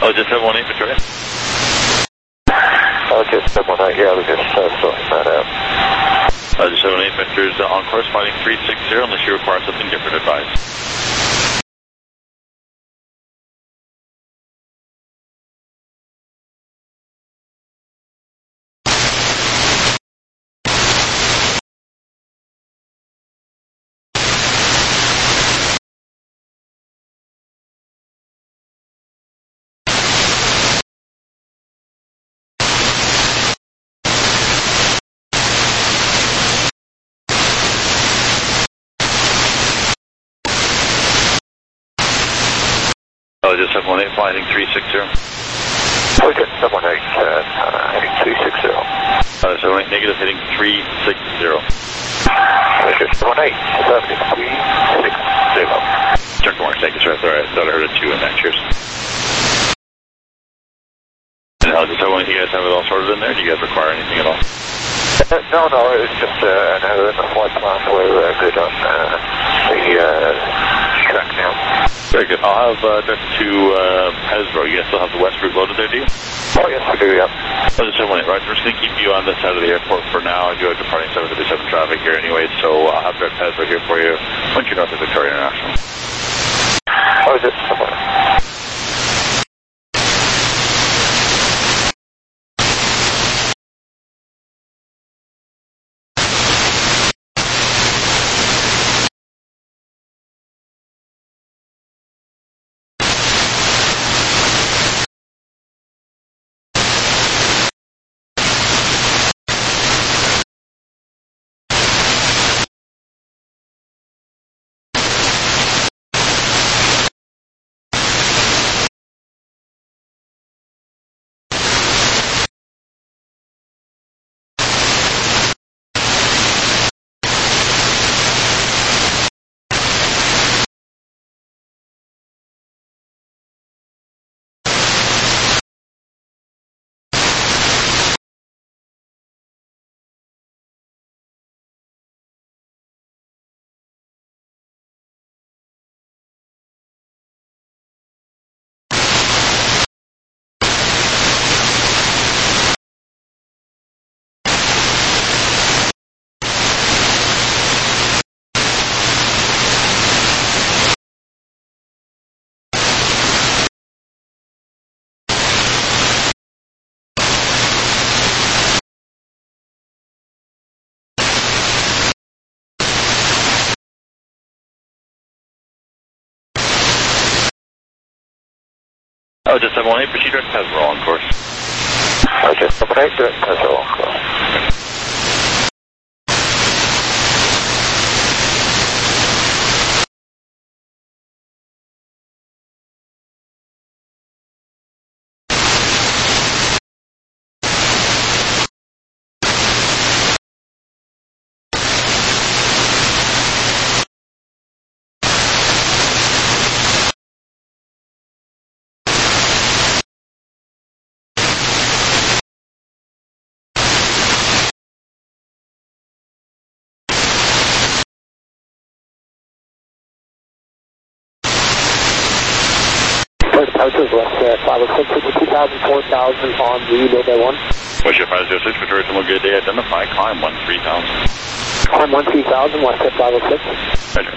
Oh, just seven one eight, Victoria. Oh, just seven one eight, yeah, I was just uh, sorting that out. Uh, just seven one eight, Victor's uh, on course, flighting three six zero, unless you require something different, advise. Oh, just seven one eight, flighting three six zero. Oh, just seven one eight, uh, heading three six zero. Uh, seven one eight, negative, heading three six zero. Oh, just seven one eight, heading three six zero. Check the mark, thank you, sir. Sorry, I thought I heard a two in that. Cheers. And uh, just seven one eight, you guys have it all sorted in there? Do you guys require anything at all? Uh, no, no, it's just uh, an error in the flight plan. We're uh, good on uh, the uh, track now. Very good. I'll have uh, that to uh, Hasbro. You guys still have the west route loaded there, do you? Oh, yes, we do, yeah. Oh, just one minute, right? We're just going to keep you on this side of the airport for now. I do have departing seven thirty-seven traffic here anyway, so I'll have that Hasbro here for you once you're north of Victoria International. Oh, just a minute. Oh, just seven one eight, proceed direct Hasbro on course. Oh, just seven one eight, direct Hasbro on course. Departures left uh, five oh six, fifty-two thousand, four thousand on the load by one. West Jet five oh six, Victoria, Thermal, good day, identify, climb one three thousand. Climb one three thousand, West Jet five oh six. Roger.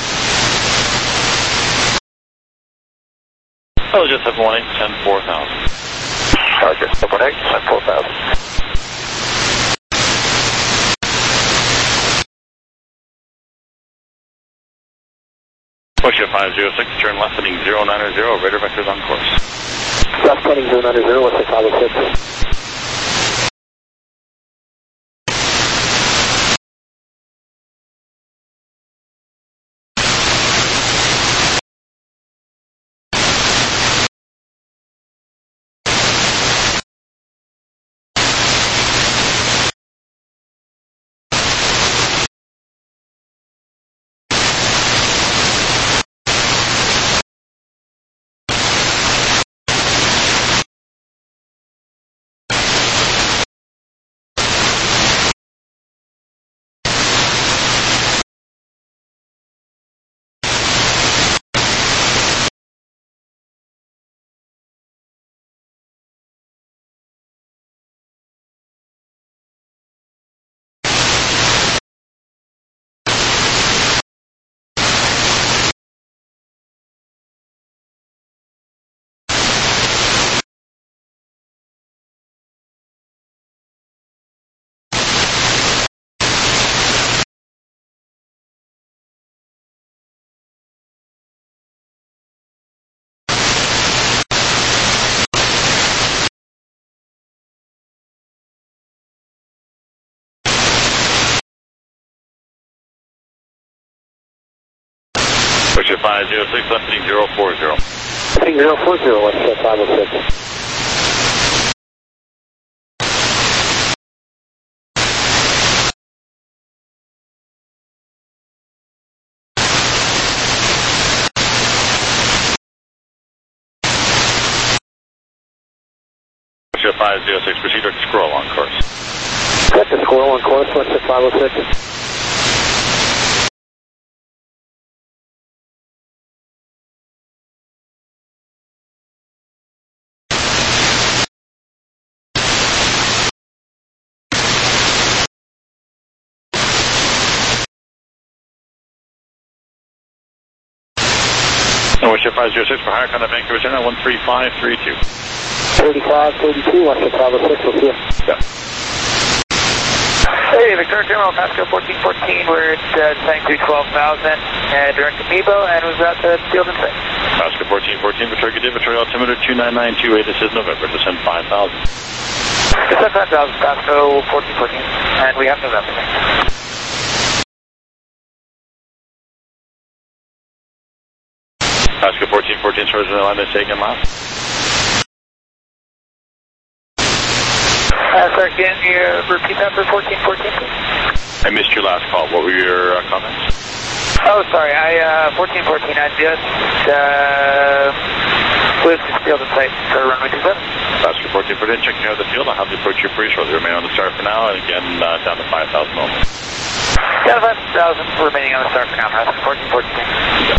Oh, just seven one eight, ten four thousand. Roger, seven one eight, ten four thousand. West Jet five oh six, turn left heading zero nine zero, radar vectors on course. Left heading zero nine zero, West Jet five oh six. Roger five zero six, left heading zero four zero. Heading zero four zero, what's that five oh six? Roger five zero six, proceed to Squirrel on course. Got the Squirrel on course, what's that five oh six? Northship five zero six for higher contact Vancouver Center, one three five three two. thirty-five thirty-two, Western five oh six, we'll see you. Yeah. Hey, Victoria General, Pasco fourteen fourteen, we're at uh, descending to twelve thousand, and direct to Nebo, and we've got the field in sight. Pasco fourteen fourteen, Victoria Good day, Victoria altimeter two nine nine two eight, this is November, descend five thousand. Descend five thousand, Pasco fourteen fourteen, and we have November. Pasco fourteen fourteen, sorry, the line is taken last. Uh, sorry, can you repeat that for fourteen fourteen, please? I missed your last call. What were your uh, comments? Oh, sorry, I, uh, fourteen fourteen, I just, uh, flew to field in sight for runway two seven. Pasco fourteen fourteen, checking out the field. I'll have the approach your free shortly. Remain on the start for now, and again, uh, down to five thousand only. Down to five thousand, remaining on the start for now, Pasco fourteen fourteen. Yeah.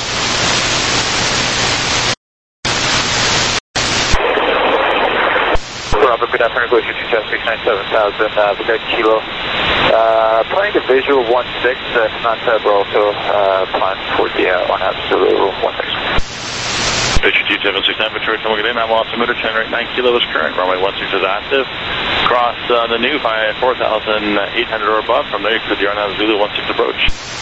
Robert, good afternoon, Glacier two seven six nine seven thousand, uh, Brigade Kilo. Uh, planning to visual one six, uh, not uh, we're also uh, planning for the uh, on absolute one six. Glacier two seven six nine, Victoria Terminal, good day, now altimeter generate nine kilos current, runway one six is active. Cross uh, the new by four thousand eight hundred or above, from there you could the Arnav Zulu one six approach.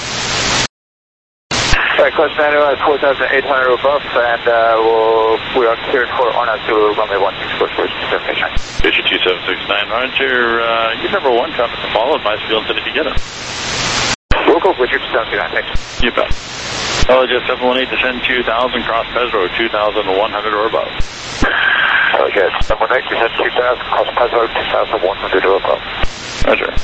Alright, Coast Manual at four thousand eight hundred or above, and uh, we'll, we are cleared for Arnav Zulu runway one six, course for destination. Glacier two seven six nine, Roger, uh, you number one, traffic to follow, advise field until if you get it. We'll go Glacier two seven six nine, thanks. You bet. Oh, just seven one eight, descend two thousand, cross Pez Road, two thousand one hundred or above. Okay, seven one eight, descend two thousand, cross Pez Road, two thousand one hundred or above. Roger.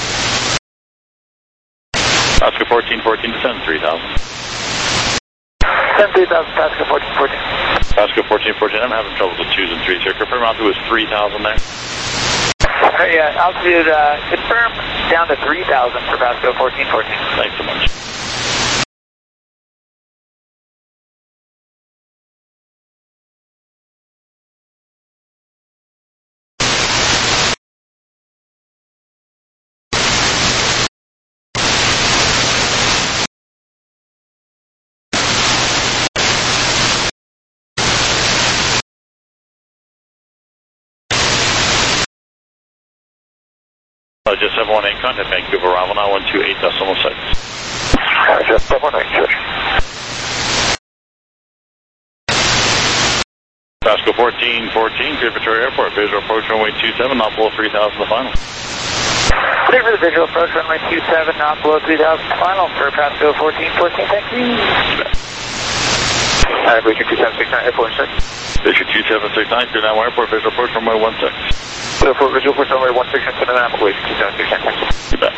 Pasco fourteen fourteen, descend three thousand. Descend three thousand, Pasco fourteen fourteen. Pasco fourteen fourteen, I'm having trouble with twos and threes here. Confirm altitude was three thousand there. Uh, yeah, altitude, uh, confirm down to three thousand for Pasco fourteen fourteen. Thanks so much. Uh, just seven one eight, contact Vancouver, arrival now one two eight decimal six. Alright, just seven one eight, sure. Pasco fourteen fourteen, clear Victoria Airport, visual approach runway two seven, not below three thousand the final. Clear for the visual approach runway two seven, not below three thousand final for Pasco fourteen fourteen, thank you. Alright, Glacier two seven six nine, airport in six. Glacier two seven six nine, clear now airport, visual approach runway one six. So for visual approach runway one six, and send an animal, Glacier two seven six nine, thanks. You bet.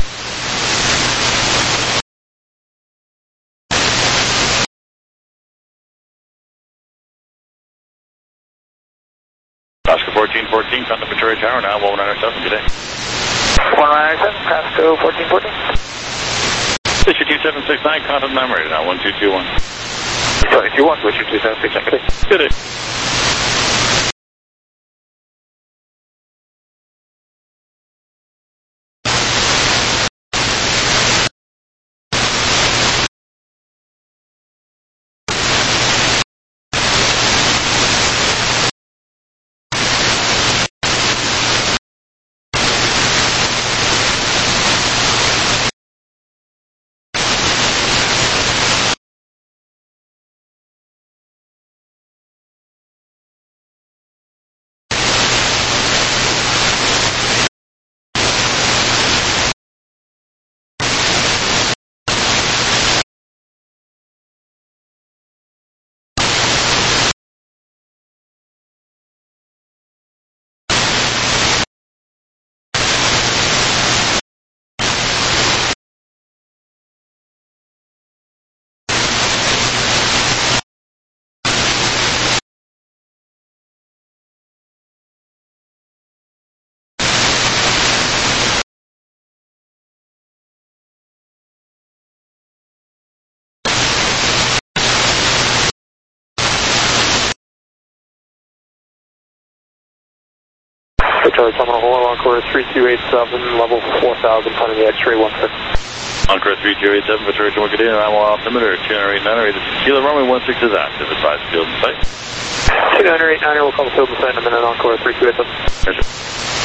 Pasco fourteen fourteen, contact Victoria Tower now, one nine seven, good day. one nine seven, Pasco fourteen fourteen. Glacier two seven six nine, contact number now, one two two one. So if you want, Glacier two seven six nine, good day. Good day. Victoria Terminal, Hall, Encore three two eight seven, level four thousand, planning the X-ray one six. Encore three two eight seven, Victoria Terminal, good day, animal altimeter two nine eight nine, this is Kilo, runway one six is active, advise field in sight. two nine eight nine, we'll call the field in sight in a minute, Encore three two eight seven. Yes, sir.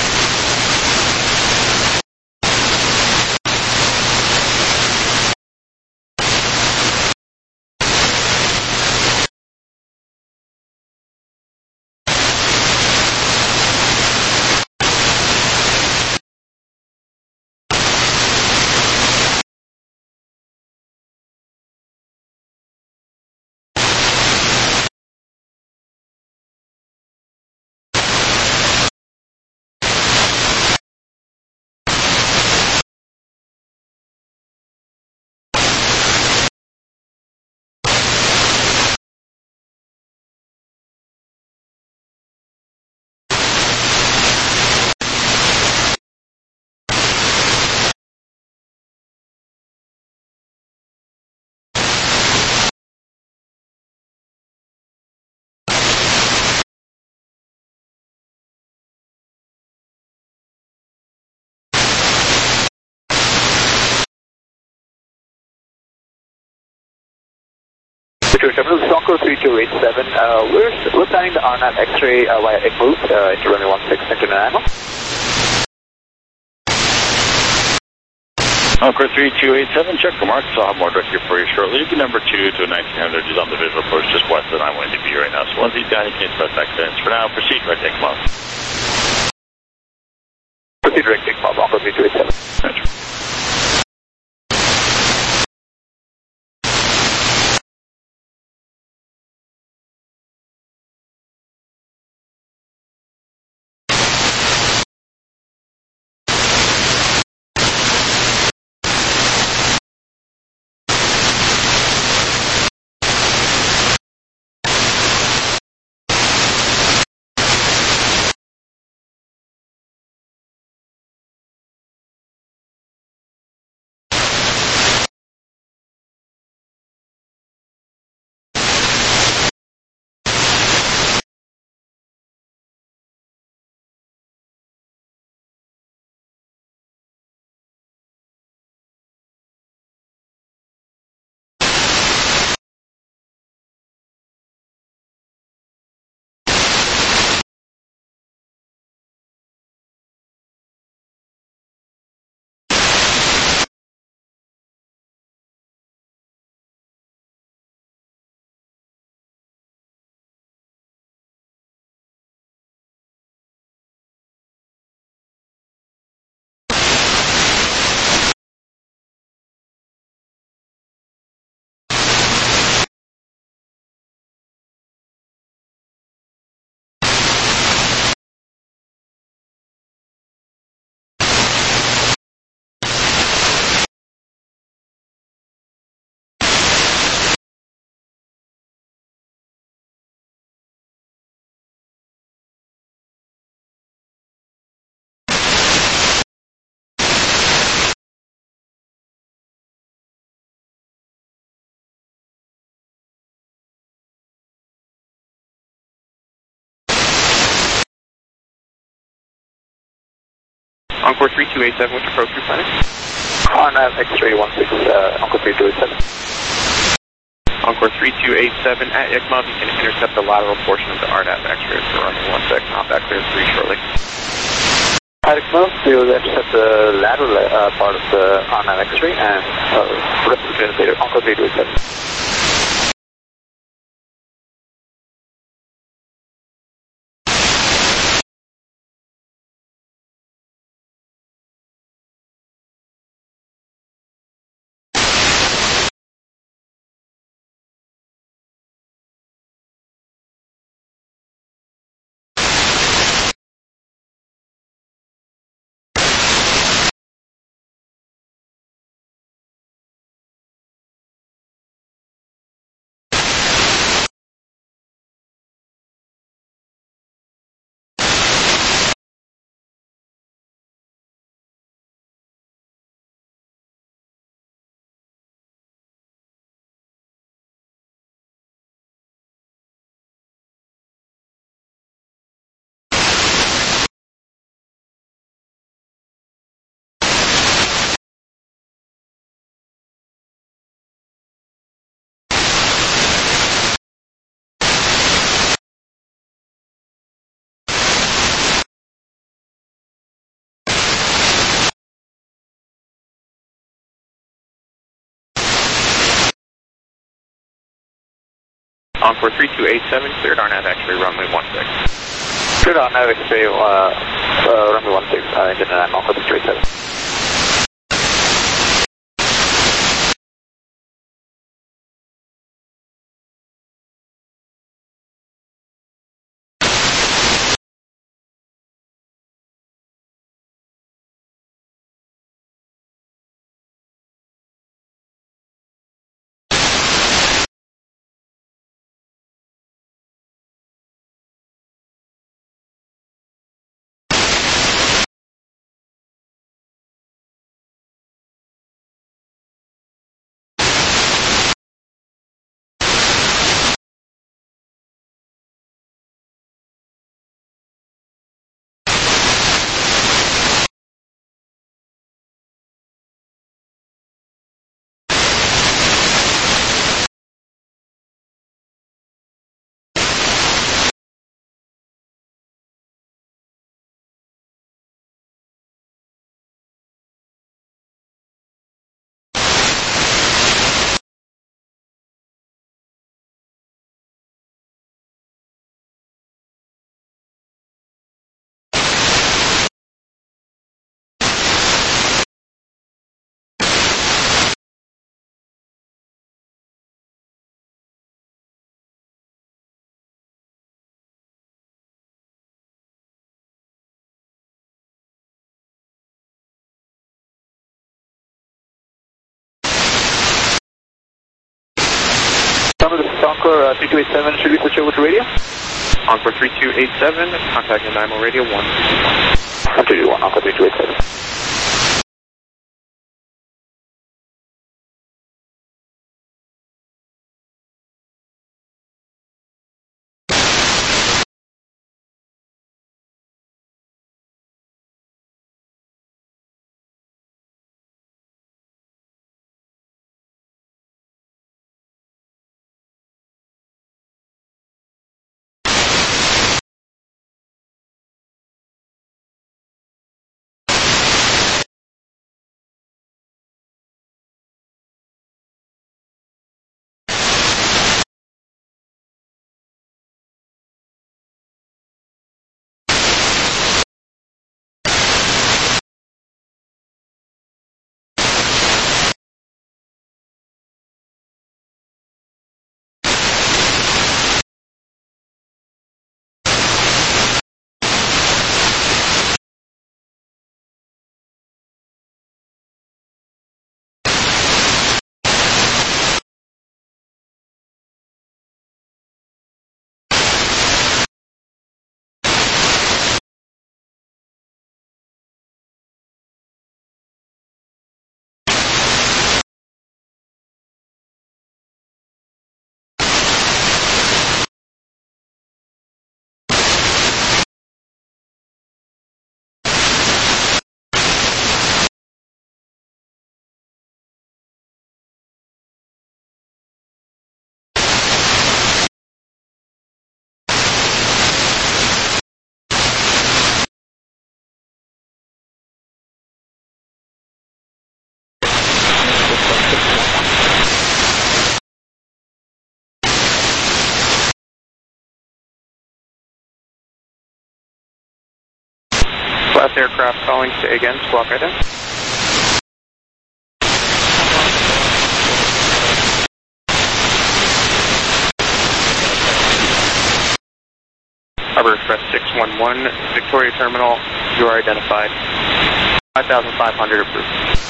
Victoria Terminal, this is Encore three two eight seven. Uh, we're, we're planning the R NAV X-ray uh, via I C M O V uh, into runway one six into Nanaimo. Encore three two eight seven, check the marks, I'll have more direct here for you shortly. You can number two to a nineteen hundred is on the visual approach just west of nine one D B right now. So once he's down, you can expect accidents. For now, proceed direct take them off. Proceed direct take them off, Encore three two eight seven. Roger. Encore three two eight seven, which approach you're planning? R NAV X-ray one six, uh, Encore three two eight seven. Encore three two eight seven, at I C M O V, you can intercept the lateral portion of the R NAV X-ray for runway one six, not back clear three shortly. At I C M O V, we will intercept the lateral uh, part of the R NAV X-ray and uh, rest of the later, Encore three two eight seven. Encore three two eight seven, cleared R N A V X-ray, runway one six. Cleared R N A V X-ray, uh, uh, runway one six, uh, engine and Encore three two eight seven. This is Encore uh, three two eight seven, should we switch over to radio? Encore three two eight seven, contact Nanaimo radio one. one two two one, Encore three two eight seven. Last aircraft calling, say again, squawk ident. Harbor Express six one one, Victoria Terminal, you are identified. five thousand five hundred approved.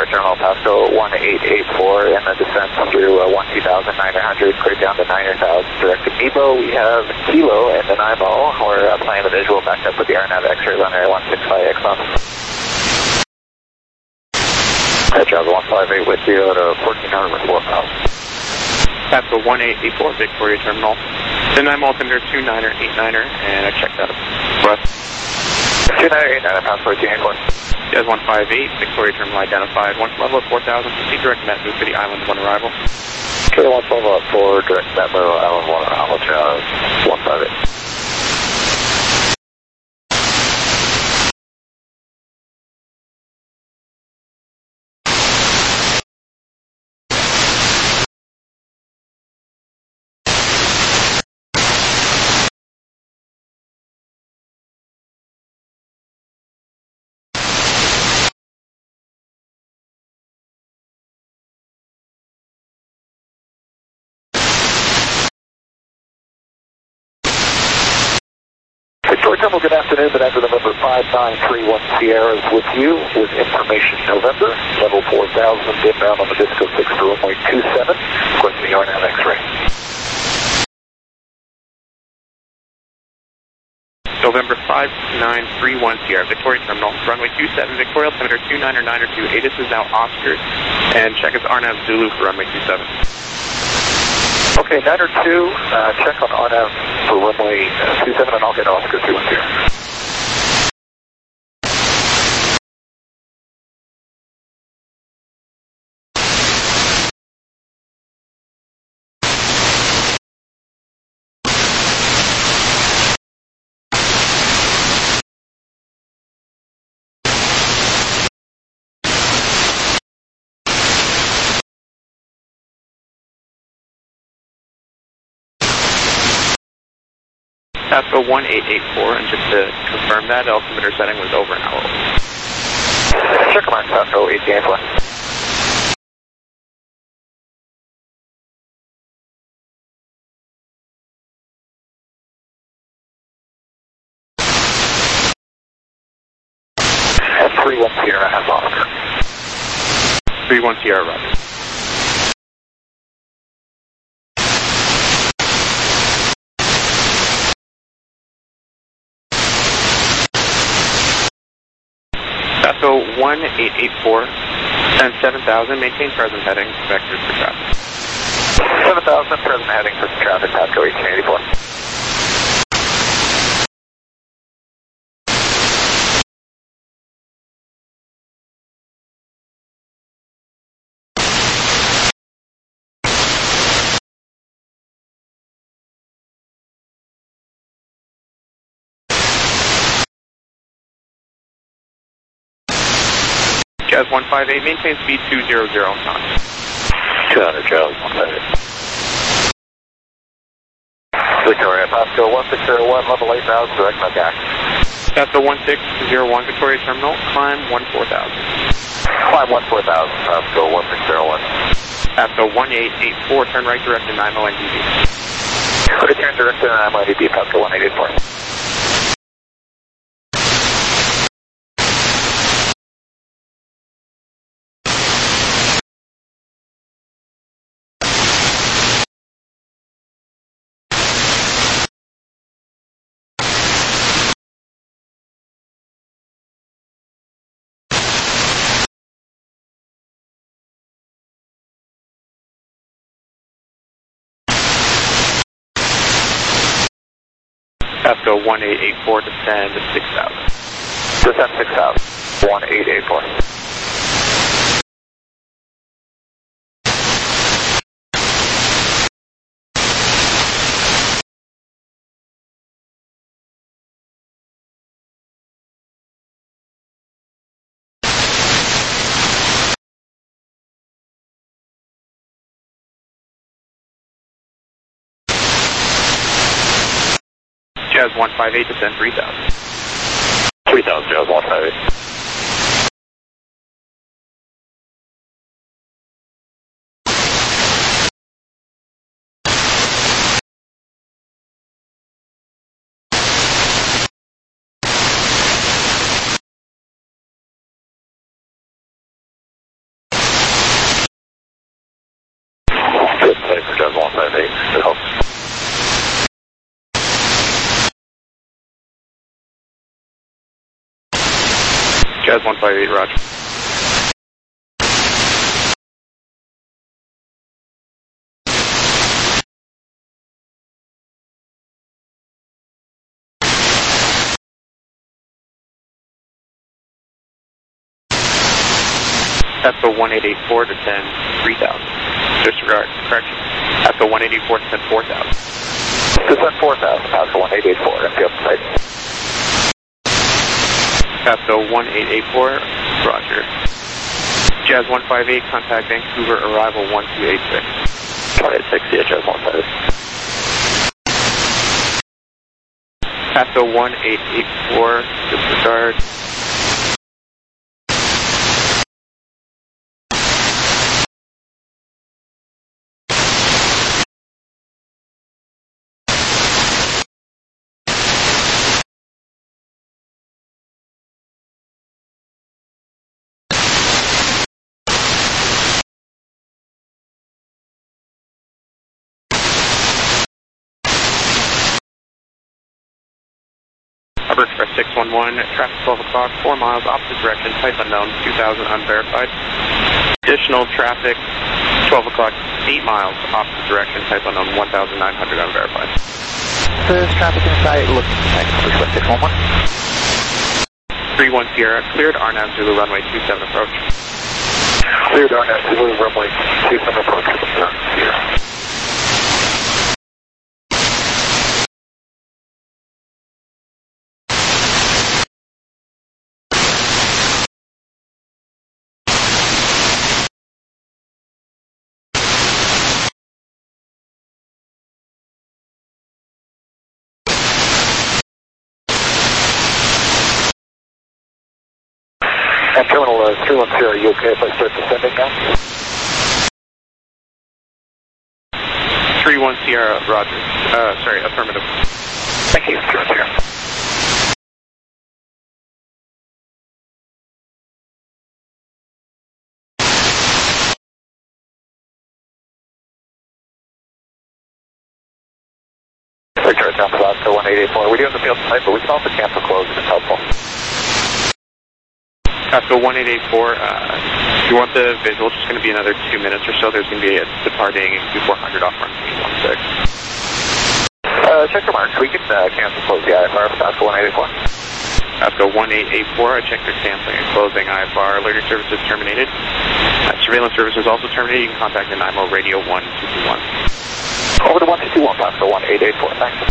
Victoria Terminal, Pasco one eight eight four, and the descent through uh, one two thousand niner hundred, cleared down to niner thousand. Direct to Nebo, we have Kilo and then I M O. We're uh, playing the visual back up with the R N A V X-rays on Air one six five X on. Travel one five eight with you at fourteen hundred with four miles. Pasco one eight eight four, Victoria Terminal. Then I'm altimeter two niner eight niner, and I checked out of West. two niner eight niner, Pasco two eight four. Jazz one five eight, Victoria Terminal identified. Once level at four thousand, proceed direct net to City Island one arrival. Okay, one twelve up four, direct net to Island one arrival, Jazz one five eight. Victoria Terminal, good afternoon. But after November five nine three one Sierra is with you with information November, level four thousand, inbound on the Disco six for runway two seven, requesting the R N A V X-ray. November five nine three one Sierra, Victoria Terminal, runway two seven, Victoria altimeter two niner niner two, A T I S is now Oscar, and check its R N A V Zulu for runway two seven. Okay, niner two, uh, check on R N A V for runway uh, two seven, and I'll get Oscar two one zero. Pasco one eight eight four, and just to confirm that, altimeter setting was over an hour old. Check command, Pasco eighteen eight four. And three one Sierra has Oscar. three one Sierra, roger. Pasco one eight eight four, and seven thousand, maintain present heading, vectors for traffic. seven thousand, present heading for traffic, Pasco eighteen eighty four. Jazz one five eight, maintain speed two hundred knots. two hundred, Jazz one five eight. Victoria, Pasco one six zero one, level eight thousand, direct net back. Pasco one six zero one, Victoria Terminal, climb one four thousand. Climb one four thousand, Pasco one six zero one. Pasco one eight eight four, turn right direct to nine N D B. Okay, turn direct to nine N D B, Pasco one eight eight four. Pasco one eight eight four, descend to six thousand. Descend six thousand, one eight eight four. Jazz one five eight, descend three thousand. three thousand, Jazz one five eight. Jazz one five eight, roger. Echo one eight eight four, descend three thousand. Disregard, correction. Echo one eight eight four, descend four thousand. Descend four thousand, Echo one eight eight four, and field site. Echo one eight eight four, roger. Jazz one five eight, contact Vancouver, arrival one two eight six. one eight six, yeah, Jazz one five eight. Echo one eight eight four, disregard. Harbor Express six one one, traffic twelve o'clock, four miles, opposite direction, type unknown, two thousand unverified. Additional traffic, twelve o'clock, eight miles, opposite direction, type unknown, one thousand nine hundred unverified. There's traffic inside, looking to take Harbor Express six one one. three one Sierra, cleared R N A V Zulu runway two seven approach. Cleared R N A V Zulu runway two seven approach. Sierra. And Terminal uh, three one zero, are you okay if I start descending now? three one Sierra, roger. Uh, sorry, affirmative. Thank you, three one zero. Victor, down to Alaska one eight eight four. We're doing the field tonight, but we can also cancel close if it's helpful. Echo one eight eight four, uh, if you want the visual, it's just going to be another two minutes or so. There's going to be a departing Q four hundred off runway one six. Uh, check your marks. We can uh, cancel close the I F R for Echo one eight eight four. Echo one eight eight four, I checked your canceling and closing I F R. Alerting services terminated. Uh, surveillance services also terminated. You can contact the N I M O radio one two two one. Over to one two two one, Echo one eight eight four. Thanks.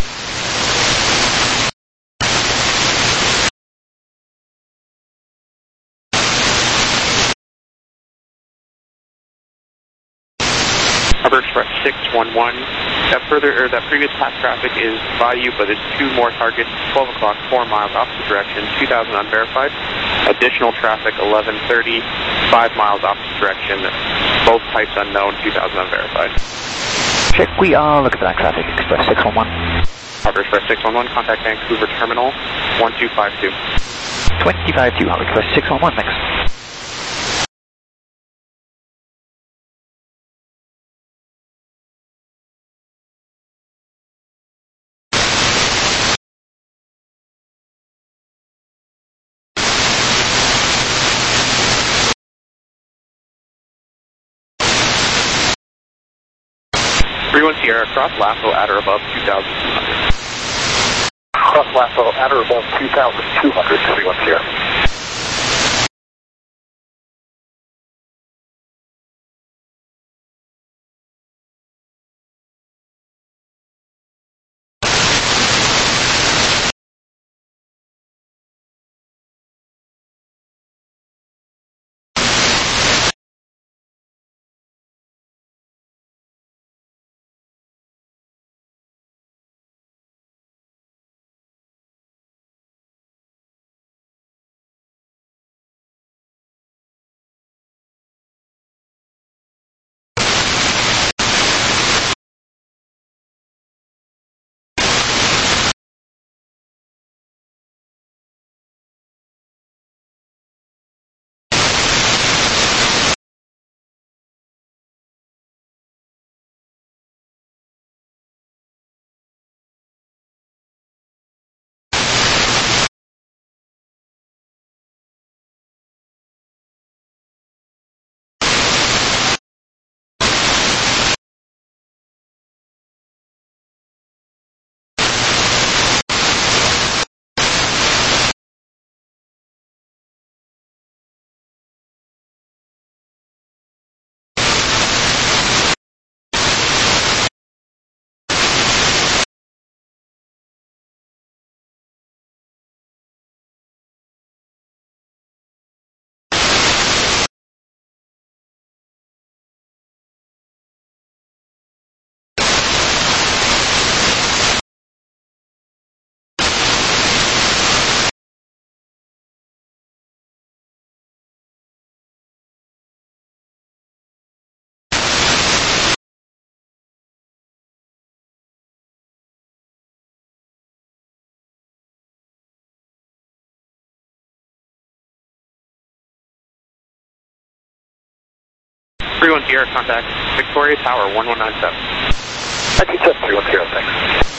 Harbor Express six one one. That further, or that previous path traffic is by you, but there's two more targets, twelve o'clock, four miles opposite direction, two thousand unverified. Additional traffic, eleven thirty, five miles opposite direction, both types unknown, two thousand unverified. Check, we are looking for that traffic, Express six one one. Harbor Express six one one, contact Vancouver Terminal, one two five two. twenty-five two, Harbor Express six one one, thanks. three one Sierra, cross Lasso at or above two thousand two hundred. Cross Lasso at or above two thousand two hundred, three one Sierra. three one Sierra, contact Victoria Tower, one one nine seven. nineteen seven three one zero, thanks.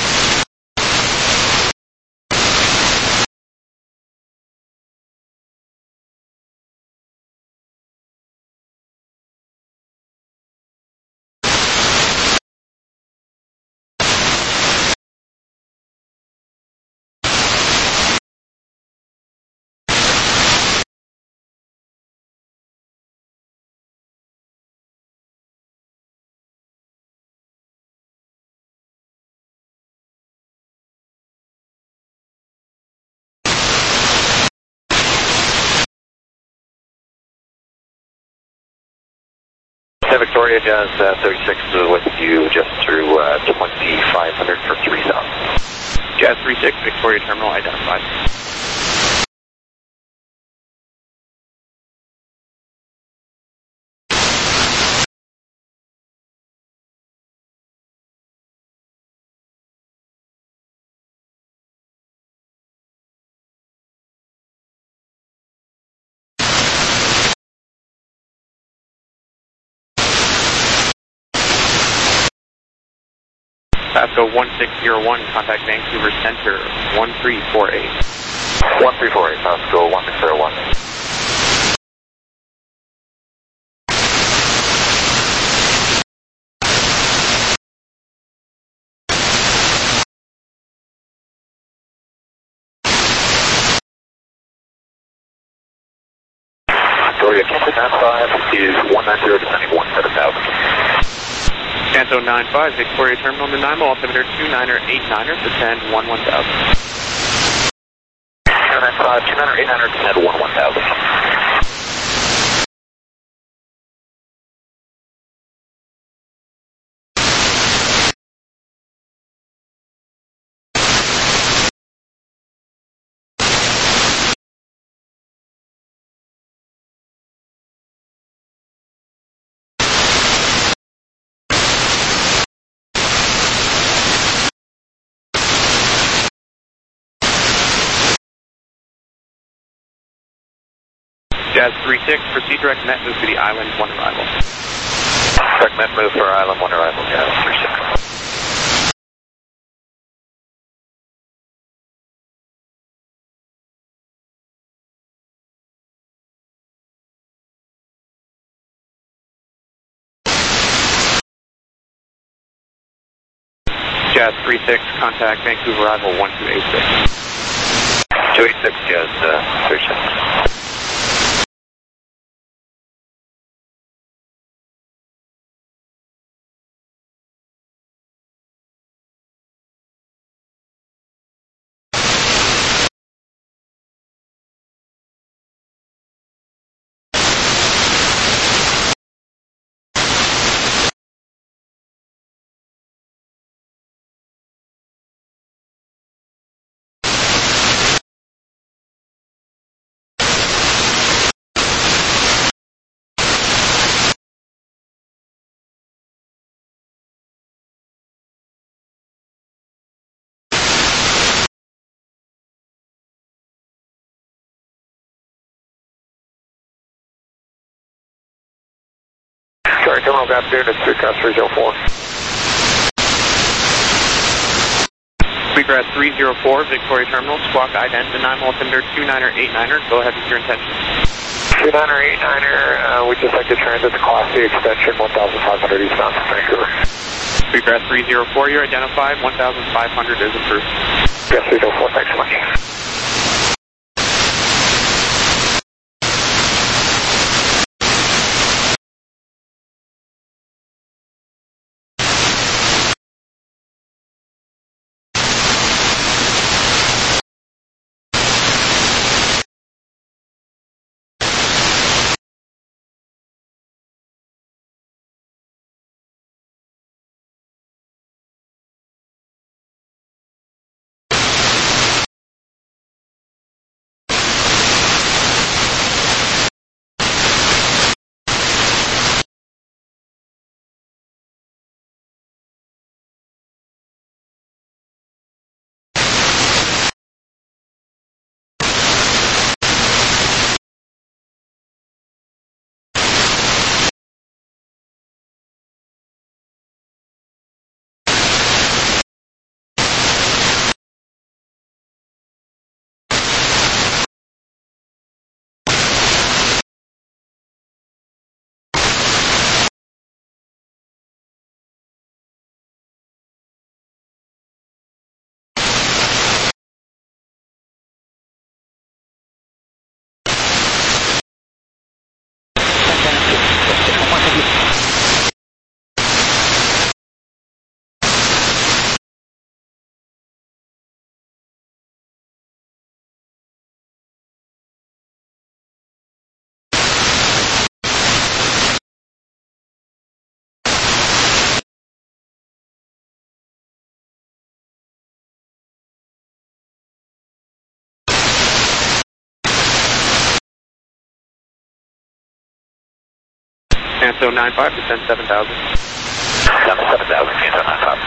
Victoria Jazz uh, thirty-six uh, with you just through uh, twenty-five hundred for three thousand. Jazz three six, Victoria Terminal identified. Pasco one six zero one, contact Vancouver Center, one three four eight. one three four eight, Pasco one six zero one. Victoria Canton nine five is one nine zero, descending one seven thousand. Canto nine five, Victoria Terminal, Nanaimo, altimeter two niner eight niner, descend one one thousand. two nine five, two niner eight niner, descend one one thousand. Jazz three six, proceed direct net move to the island, one arrival. Direct net move for island, one arrival, Jazz three six. Jazz three six, contact Vancouver arrival, one two eight six. two eight six, Jazz uh, three six. Sorry, Terminal got there, it's three cross three zero four. Sweetgrass three zero four, Victoria Terminal, squawk ident, Nanaimo, altimeter two niner eight niner, go ahead with your intention. two niner eight niner, uh, we'd just like to transit the Class C extension one thousand five hundred eastbound from Vancouver. Sweetgrass three zero four, you're identified, one thousand five hundred is approved. Yes, three zero four, thanks so much. And so nine five, descend seven thousand. Down to seven thousand, Canto nine five.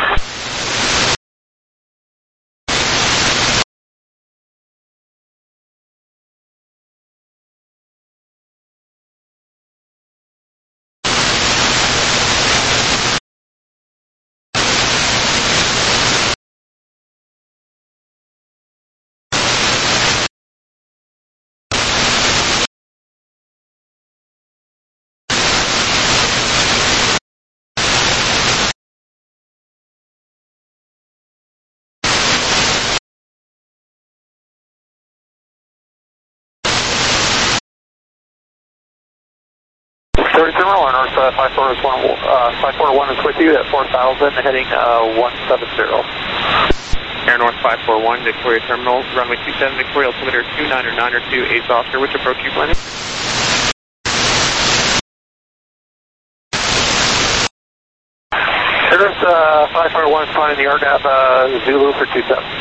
Thirty Terminal, our North uh, five four one, uh, five four one is with you at four thousand, heading uh, one seven zero. Air North five four one, Victoria Terminal, runway two seven, Victoria, altimeter two niner niner two, Ace Oscar, which approach are you planning? Air North uh, five four one is flying the R N A V uh, Zulu for two seven.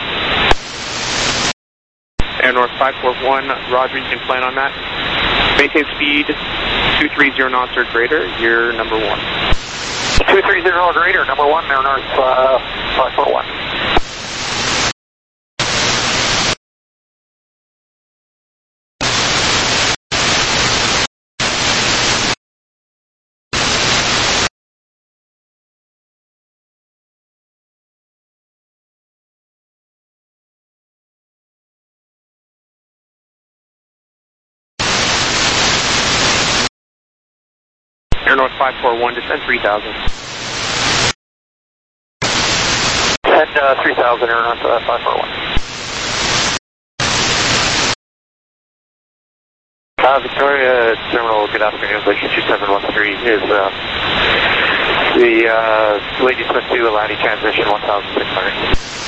Air North five four one, Roger, you can plan on that. Maintain speed two three zero knots or greater, you're number one. two three zero or greater, number one, Air North uh, five four one. Air North five four one, descend three thousand. Descend uh, three thousand, Air North uh, five four one. Uh, Victoria Terminal, good afternoon, Lake two seven one three is uh, the uh, Lady Smith to Atlantic transition one thousand six hundred.